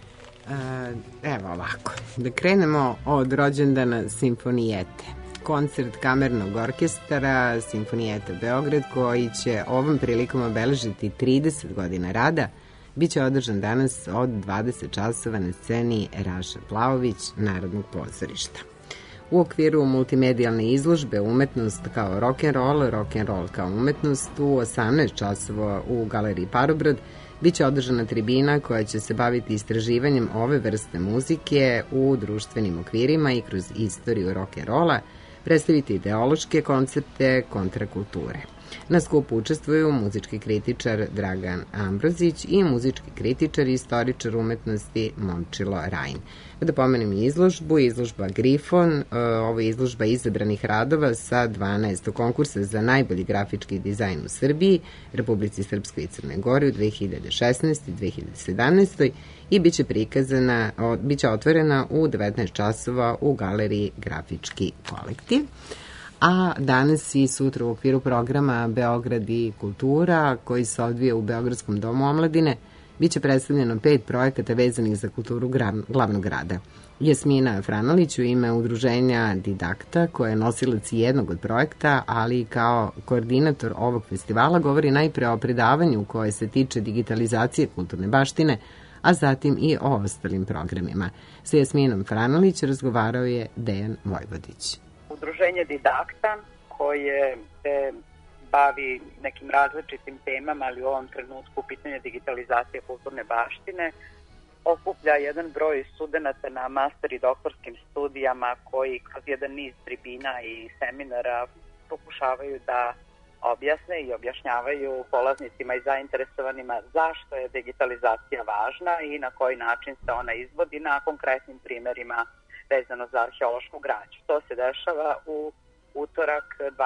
Speaker 4: Evo ovako, da krenemo od rođendana Simfonijete. Koncert kamernog orkestara Simfonijete Beograd, koji će ovom prilikom obeležiti 30 godina rada, bit će održan danas od 20 časova na sceni Raša Plaović Narodnog pozorišta. U okviru multimedijalne izložbe Umetnost kao rock'n'roll kao umetnost u 18 časova u Galeriji Parobrod biće održana tribina koja će se baviti istraživanjem ove vrste muzike u društvenim okvirima i kroz istoriju rock'n'rolla predstaviti ideološke koncepte kontrakulture. Na skupu učestvuju muzički kritičar Dragan Ambrozić i muzički kritičar i istoričar umetnosti Momčilo Rajin. Da pomenem izložbu, izložba Grifon, ovo je izložba izabranih radova sa 12 konkursa za najbolji grafički dizajn u Srbiji, Republici Srpskoj i Crnoj Gori u 2016. i 2017. i biće otvorena u 19 časova u Galeriji Grafički kolektiv. A danas i sutra u okviru programa Beograd i kultura, koji se odvija u Beogradskom domu omladine, biće predstavljeno 5 projekata vezanih za kulturu glavnog grada. Jasmina Franalić u ime udruženja Didakta, koja je nosilac jednog od projekta, ali kao koordinator ovog festivala govori najpre o predavanju koje se tiče digitalizacije kulturne baštine, a zatim i o ostalim programima. Sa Jasminom Franalić razgovarao je Dejan Vojvodić.
Speaker 8: Udruženje Didakta, koje se bavi nekim različitim temama, ali u ovom trenutku pitanje digitalizacije kulturne baštine, okuplja jedan broj studenata na master i doktorskim studijama koji kroz jedan niz tribina i seminara pokušavaju da objasne i objašnjavaju polaznicima i zainteresovanima zašto je digitalizacija važna i na koji način se ona izvodi na konkretnim primerima vezano za arheološku građu. To se dešava u utorak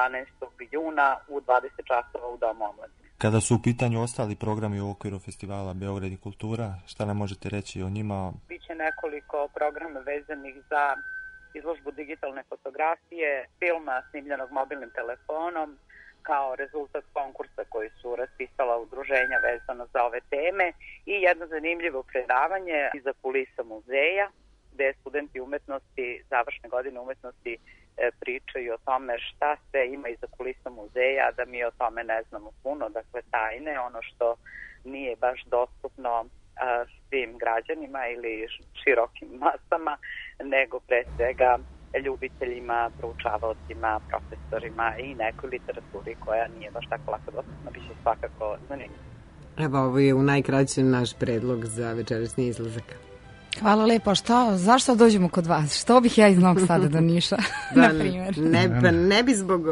Speaker 8: 12. juna u 20 časova u Domu omladine.
Speaker 9: Kada su u pitanju ostali programi u okviru festivala Beograd i kultura, šta nam možete reći o njima?
Speaker 8: Biće nekoliko programa vezanih za izložbu digitalne fotografije, filma snimljenog mobilnim telefonom, kao rezultat konkursa koji su raspisala udruženja vezano za ove teme i jedno zanimljivo predavanje iza kulisa muzeja, gde studenti umetnosti, završne godine umetnosti, pričaju o tome šta se ima iza kulisa muzeja, da mi o tome ne znamo puno, dakle tajne, ono što nije baš dostupno svim građanima ili širokim masama, nego pre svega ljubiteljima, proučavaocima, profesorima i nekoj literaturi koja nije baš tako lako dostupna, biće svakako zanimljivo.
Speaker 4: Evo, ovo je u najkraćem naš predlog za večerašnji izlazak.
Speaker 3: Hvala lepo. Zašto dođemo kod vas? Što bih ja iz Novog Sada do Niša, na primjer?
Speaker 4: Ne bi zbog...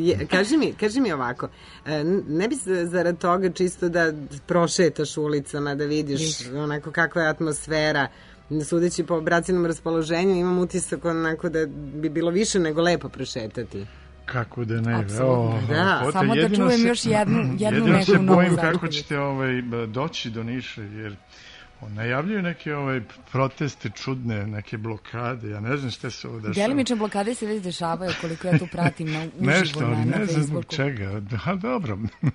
Speaker 4: Kaži mi ovako, ne bi zarad toga čisto da prošetaš ulicama, da vidiš onako kakva je atmosfera, sudeći po bracinom raspoloženju, imam utisak onako da bi bilo više nego lepo prošetati.
Speaker 16: Kako da ne?
Speaker 3: Samo da čujem još jednu neku novu
Speaker 16: Jedino se bojim kako ćete doći do Niša, jer najavljuju neke proteste čudne, neke blokade, ja ne znam šta se ovo dešava.
Speaker 3: Delimične blokade se već dešavaju, koliko ja tu pratim na uživo na Facebooku.
Speaker 16: Ne znam zbog čega, dobro.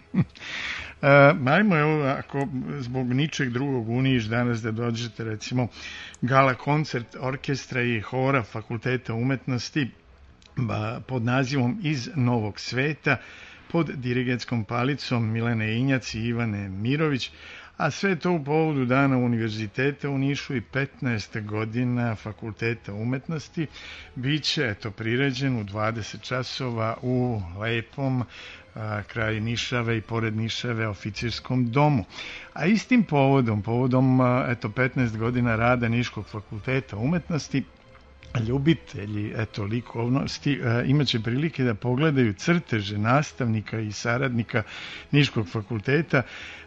Speaker 16: Ajmo, ako zbog ničeg drugog u Niš danas da dođete, recimo, gala koncert orkestra i hora Fakulteta umetnosti pod nazivom Iz Novog sveta, pod dirigentskom palicom Milene Injac i Ivane Mirović, a sve to u povodu Dana univerziteta u Nišu i 15. godina Fakulteta umetnosti biće priređen u 20 časova u lepom kraj Nišave i pored Nišave oficirskom domu. A istim povodom 15 godina rada Niškog fakulteta umetnosti, ljubitelji likovnosti imaće prilike da pogledaju crteže nastavnika i saradnika Niškog fakulteta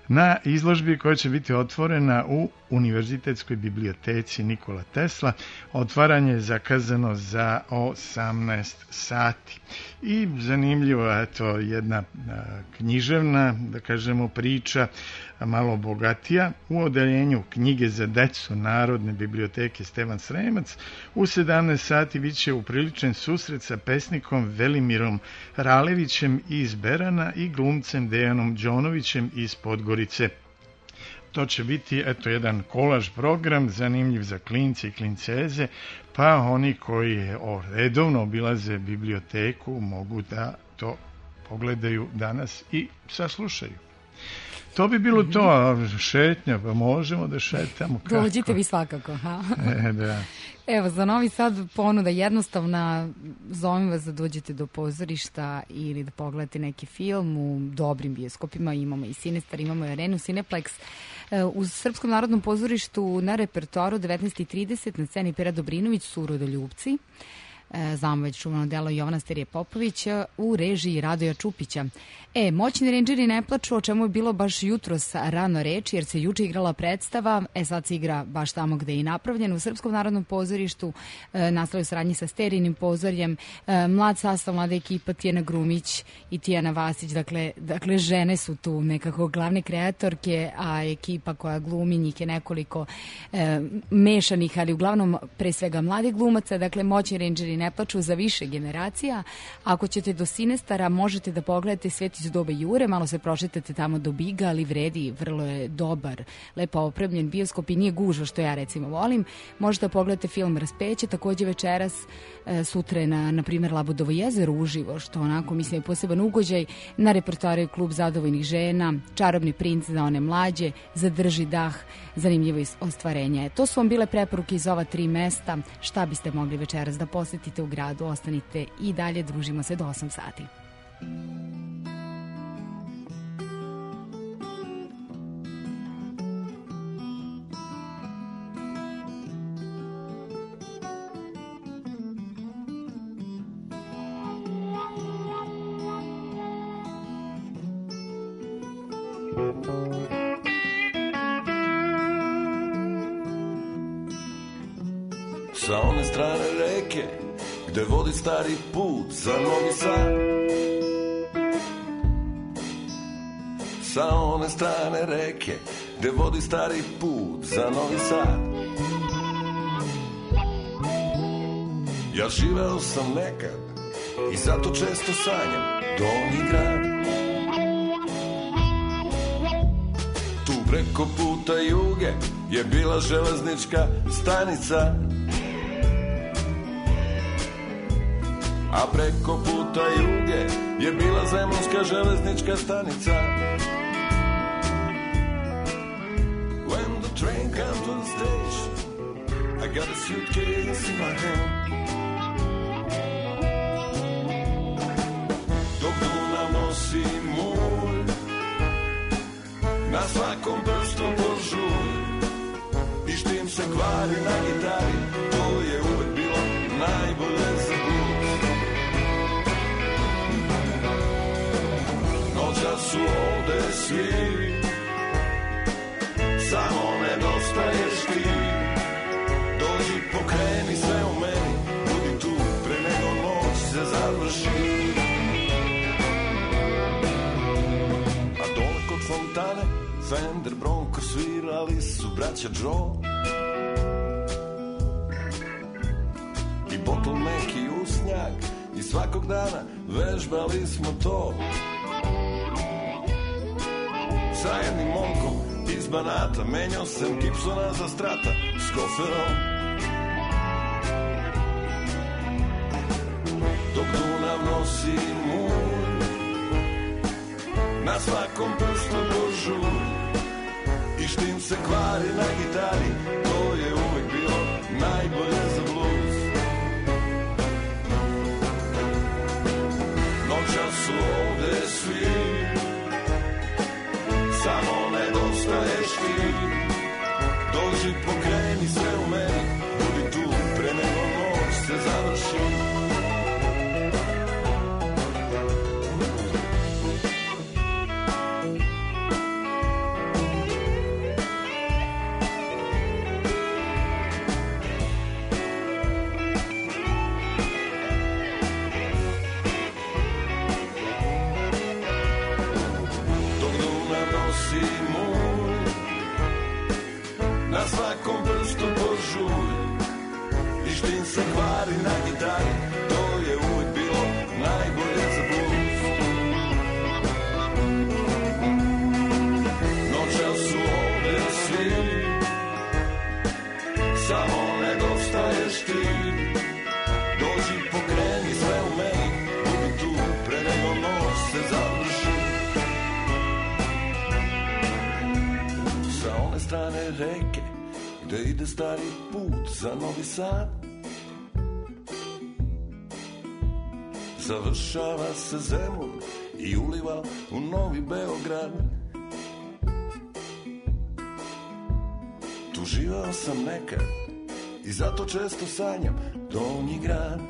Speaker 16: na izložbi koja će biti otvorena u Univerzitetskoj biblioteci Nikola Tesla. Otvaranje je zakazano za 18 sati. I zanimljivo, eto, jedna književna, da kažemo, priča, malo bogatija. U odeljenju knjige za decu Narodne biblioteke Stevan Sremac u 17 sati biće upriličen susret sa pesnikom Velimirom Ralevićem iz Berana i glumcem Dejanom Đonovićem iz Podgorice. To će biti, eto, jedan kolaž program, zanimljiv za klince i klinceze, pa oni koji redovno obilaze biblioteku mogu da to pogledaju danas i saslušaju. To bi bilo to, šetnja, pa možemo da šetamo. Kako?
Speaker 3: Dođite vi svakako. Ha?
Speaker 16: Da.
Speaker 3: Evo, za Novi Sad ponuda jednostavna, zovem vas da dođete do pozorišta ili da pogledate neki film u dobrim bioskopima, imamo i Sinestar, imamo i Arenu Cineplex. U Srpskom narodnom pozorištu na repertoaru 19.30 na sceni Pera Dobrinović su Rodoljubci, znamo već čuvano delo Jovana Sterije Popovića u režiji Radoja Čupića. Moćni rendžeri ne plaču, o čemu je bilo baš jutros rano reči, jer se juče igrala predstava, sad se igra baš tamo gde je i napravljen, u Srpskom narodnom pozorištu, nastavljaju saradnji sa Sterijinim pozorjem, mlad sastav, mlada ekipa, Tijana Grumić i Tijana Vasić, dakle žene su tu nekako glavne kreatorke, a ekipa koja glumi, njih je nekoliko mešanih, ali uglavnom pre svega mladih glumaca, dakle moćni rendžeri ne plaču za više generacija. Ako ćete do Sinestara, možete da pogledate Svet iz doba Jure, malo se prošetate tamo do Biga, ali vredi, vrlo je dobar, lepo opremljen bioskop i nije gužva, što ja recimo volim. Možete da pogledate film Raspeće, takođe večeras, sutra je na primjer Labudovo jezero uživo, što onako mislim je poseban ugođaj. Na repertoaru je Klub zadovoljnih žena, Čarobni princ za one mlađe, Zadrži dah, zanimljivo ostvarenje. To su vam bile preporuke iz ova 3 mesta. Šta biste mogli večeras da posetite u gradu? Ostanite i dalje, družimo se do 8 sati.
Speaker 6: Sa one strane reke, gde vodi stari put za Novi Sad. Sa one strane reke, gde vodi stari put za Novi Sad. Ja živeo sam nekad i zato često sanjam Donji grad. Tu preko puta Juge je bila železnička stanica, a preko puta Juge je bila zemunska železnička stanica. When the train comes to the station, I got a suitcase in my hand. Dok Dunav nosi mulj, na svakom prstu požulj, i štim se kvari na gitari, to je uvek bilo najbolje za blues. Noća su ovde svi, samo nedostaješ ti. Dođi, pokreni sve u meni, budi tu pre nego noć se završi. A dole kod fontane Fender Bronco svirali su braća Joe i bottleneck i usnjak, i svakog dana vežbali smo to. Sa jednim momkom iz Banata menjao sam Gibsona za Strata s koferom. Dok Dunav nosi mulj, na svakom prstu požulj, i štim se kvari na gitari, to je uvek bilo najbolje za blues. Noća su ovde svi, samo nedostaješ ti. Dođi, pokreni sve u meni, budi tu pre nego noć se završi. na gitari, to je uvijek bilo najbolje za blues. Noćas su ovdje svi, samo nedostaješ ti. Dođi, pokreni sve u meni, budi tu pre nego noć se završi. Sa one strane reke, gde ide stari put za Novi Sad, završava se Zemun i uliva u Novi Beograd. Tu živao sam nekad i zato često sanjam Donji grad.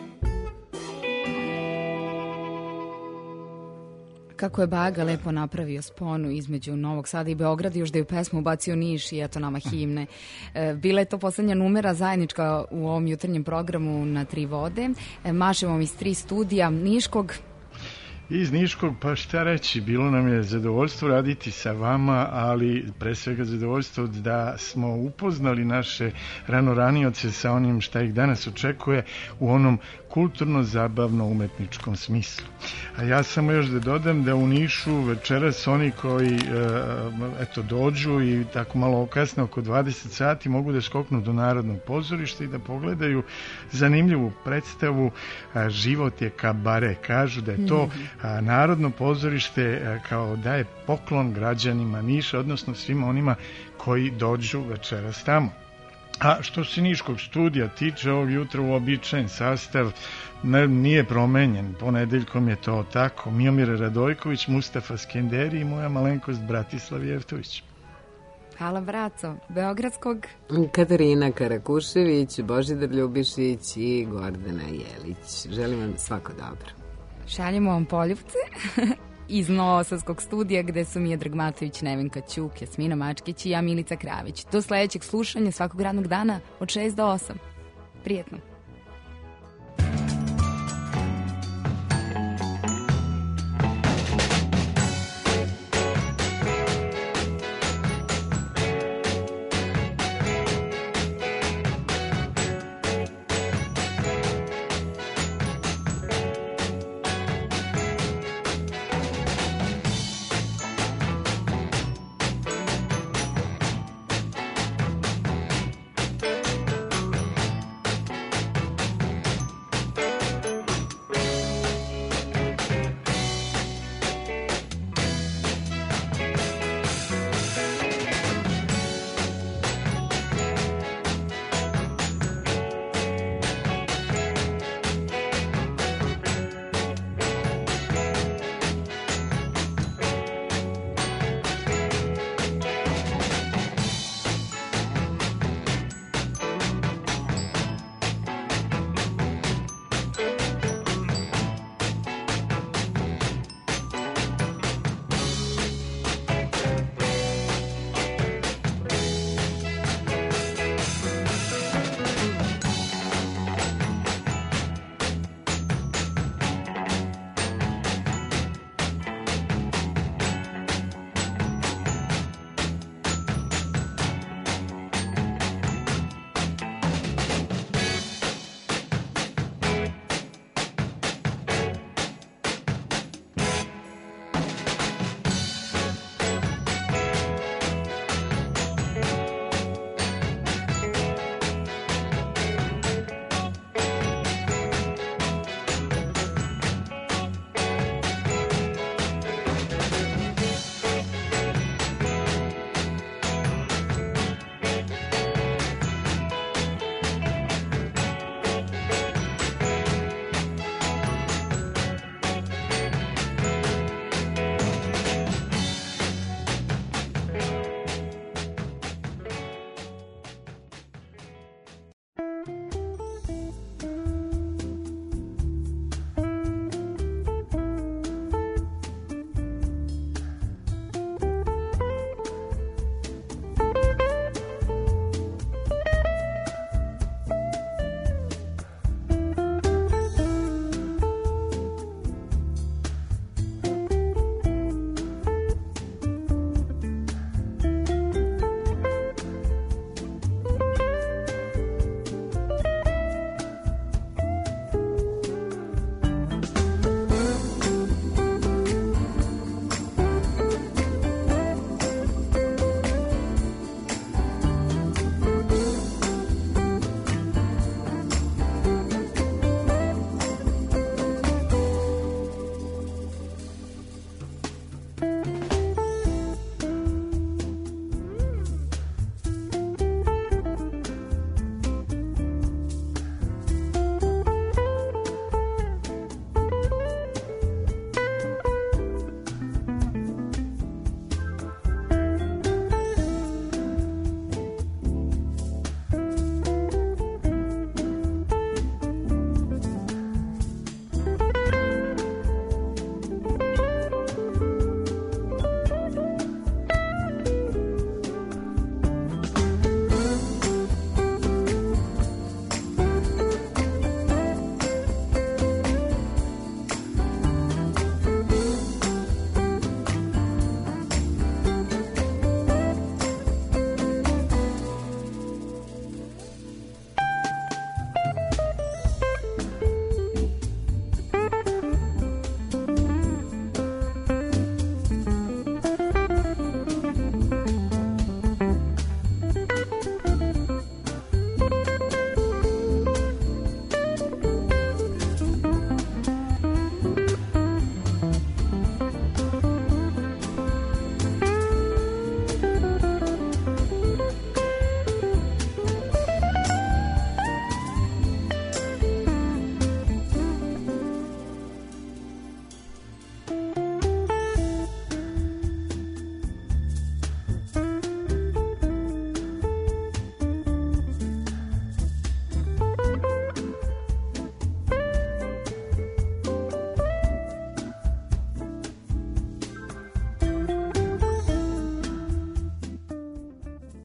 Speaker 3: Kako je Baga lepo napravio sponu između Novog Sada i Beograda, još da je u pesmu ubacio Niš i eto nama himne. Bila je to poslednja numera zajednička u ovom jutarnjem programu na Tri vode. Mašemo iz 3 studija Niškog.
Speaker 16: Iz Niškog, pa šta reći, bilo nam je zadovoljstvo raditi sa vama, ali pre svega zadovoljstvo da smo upoznali naše ranoranioce sa onim šta ih danas očekuje u onom kulturno-zabavno-umetničkom smislu. A ja samo još da dodam da u Nišu večeras oni koji dođu i tako malo okasne oko 20 sati mogu da skoknu do Narodnog pozorišta i da pogledaju zanimljivu predstavu Život je kabare. Kažu da je to Narodno pozorište kao daje poklon građanima Niša, odnosno svima onima koji dođu večeras tamo. A što se Niškog studija tiče, ovog jutra uobičajen sastav nije promenjen. Ponedeljkom je to tako. Miomir Radojković, Mustafa Skenderi i moja malenkost Bratislav Jevtović.
Speaker 3: Hvala braco, Beogradskog.
Speaker 4: Katarina Karakušević, Božidar Ljubišić i Gordana Jelić. Želim vam svako dobro.
Speaker 3: Šaljemo vam poljupce iz Novosadskog studija gde su Miodrag Matović, Nevenka Ćuk, Jasmina Mačkić i ja Milica Kravić. Do sledećeg slušanja svakog radnog dana od 6 do 8. Prijetno.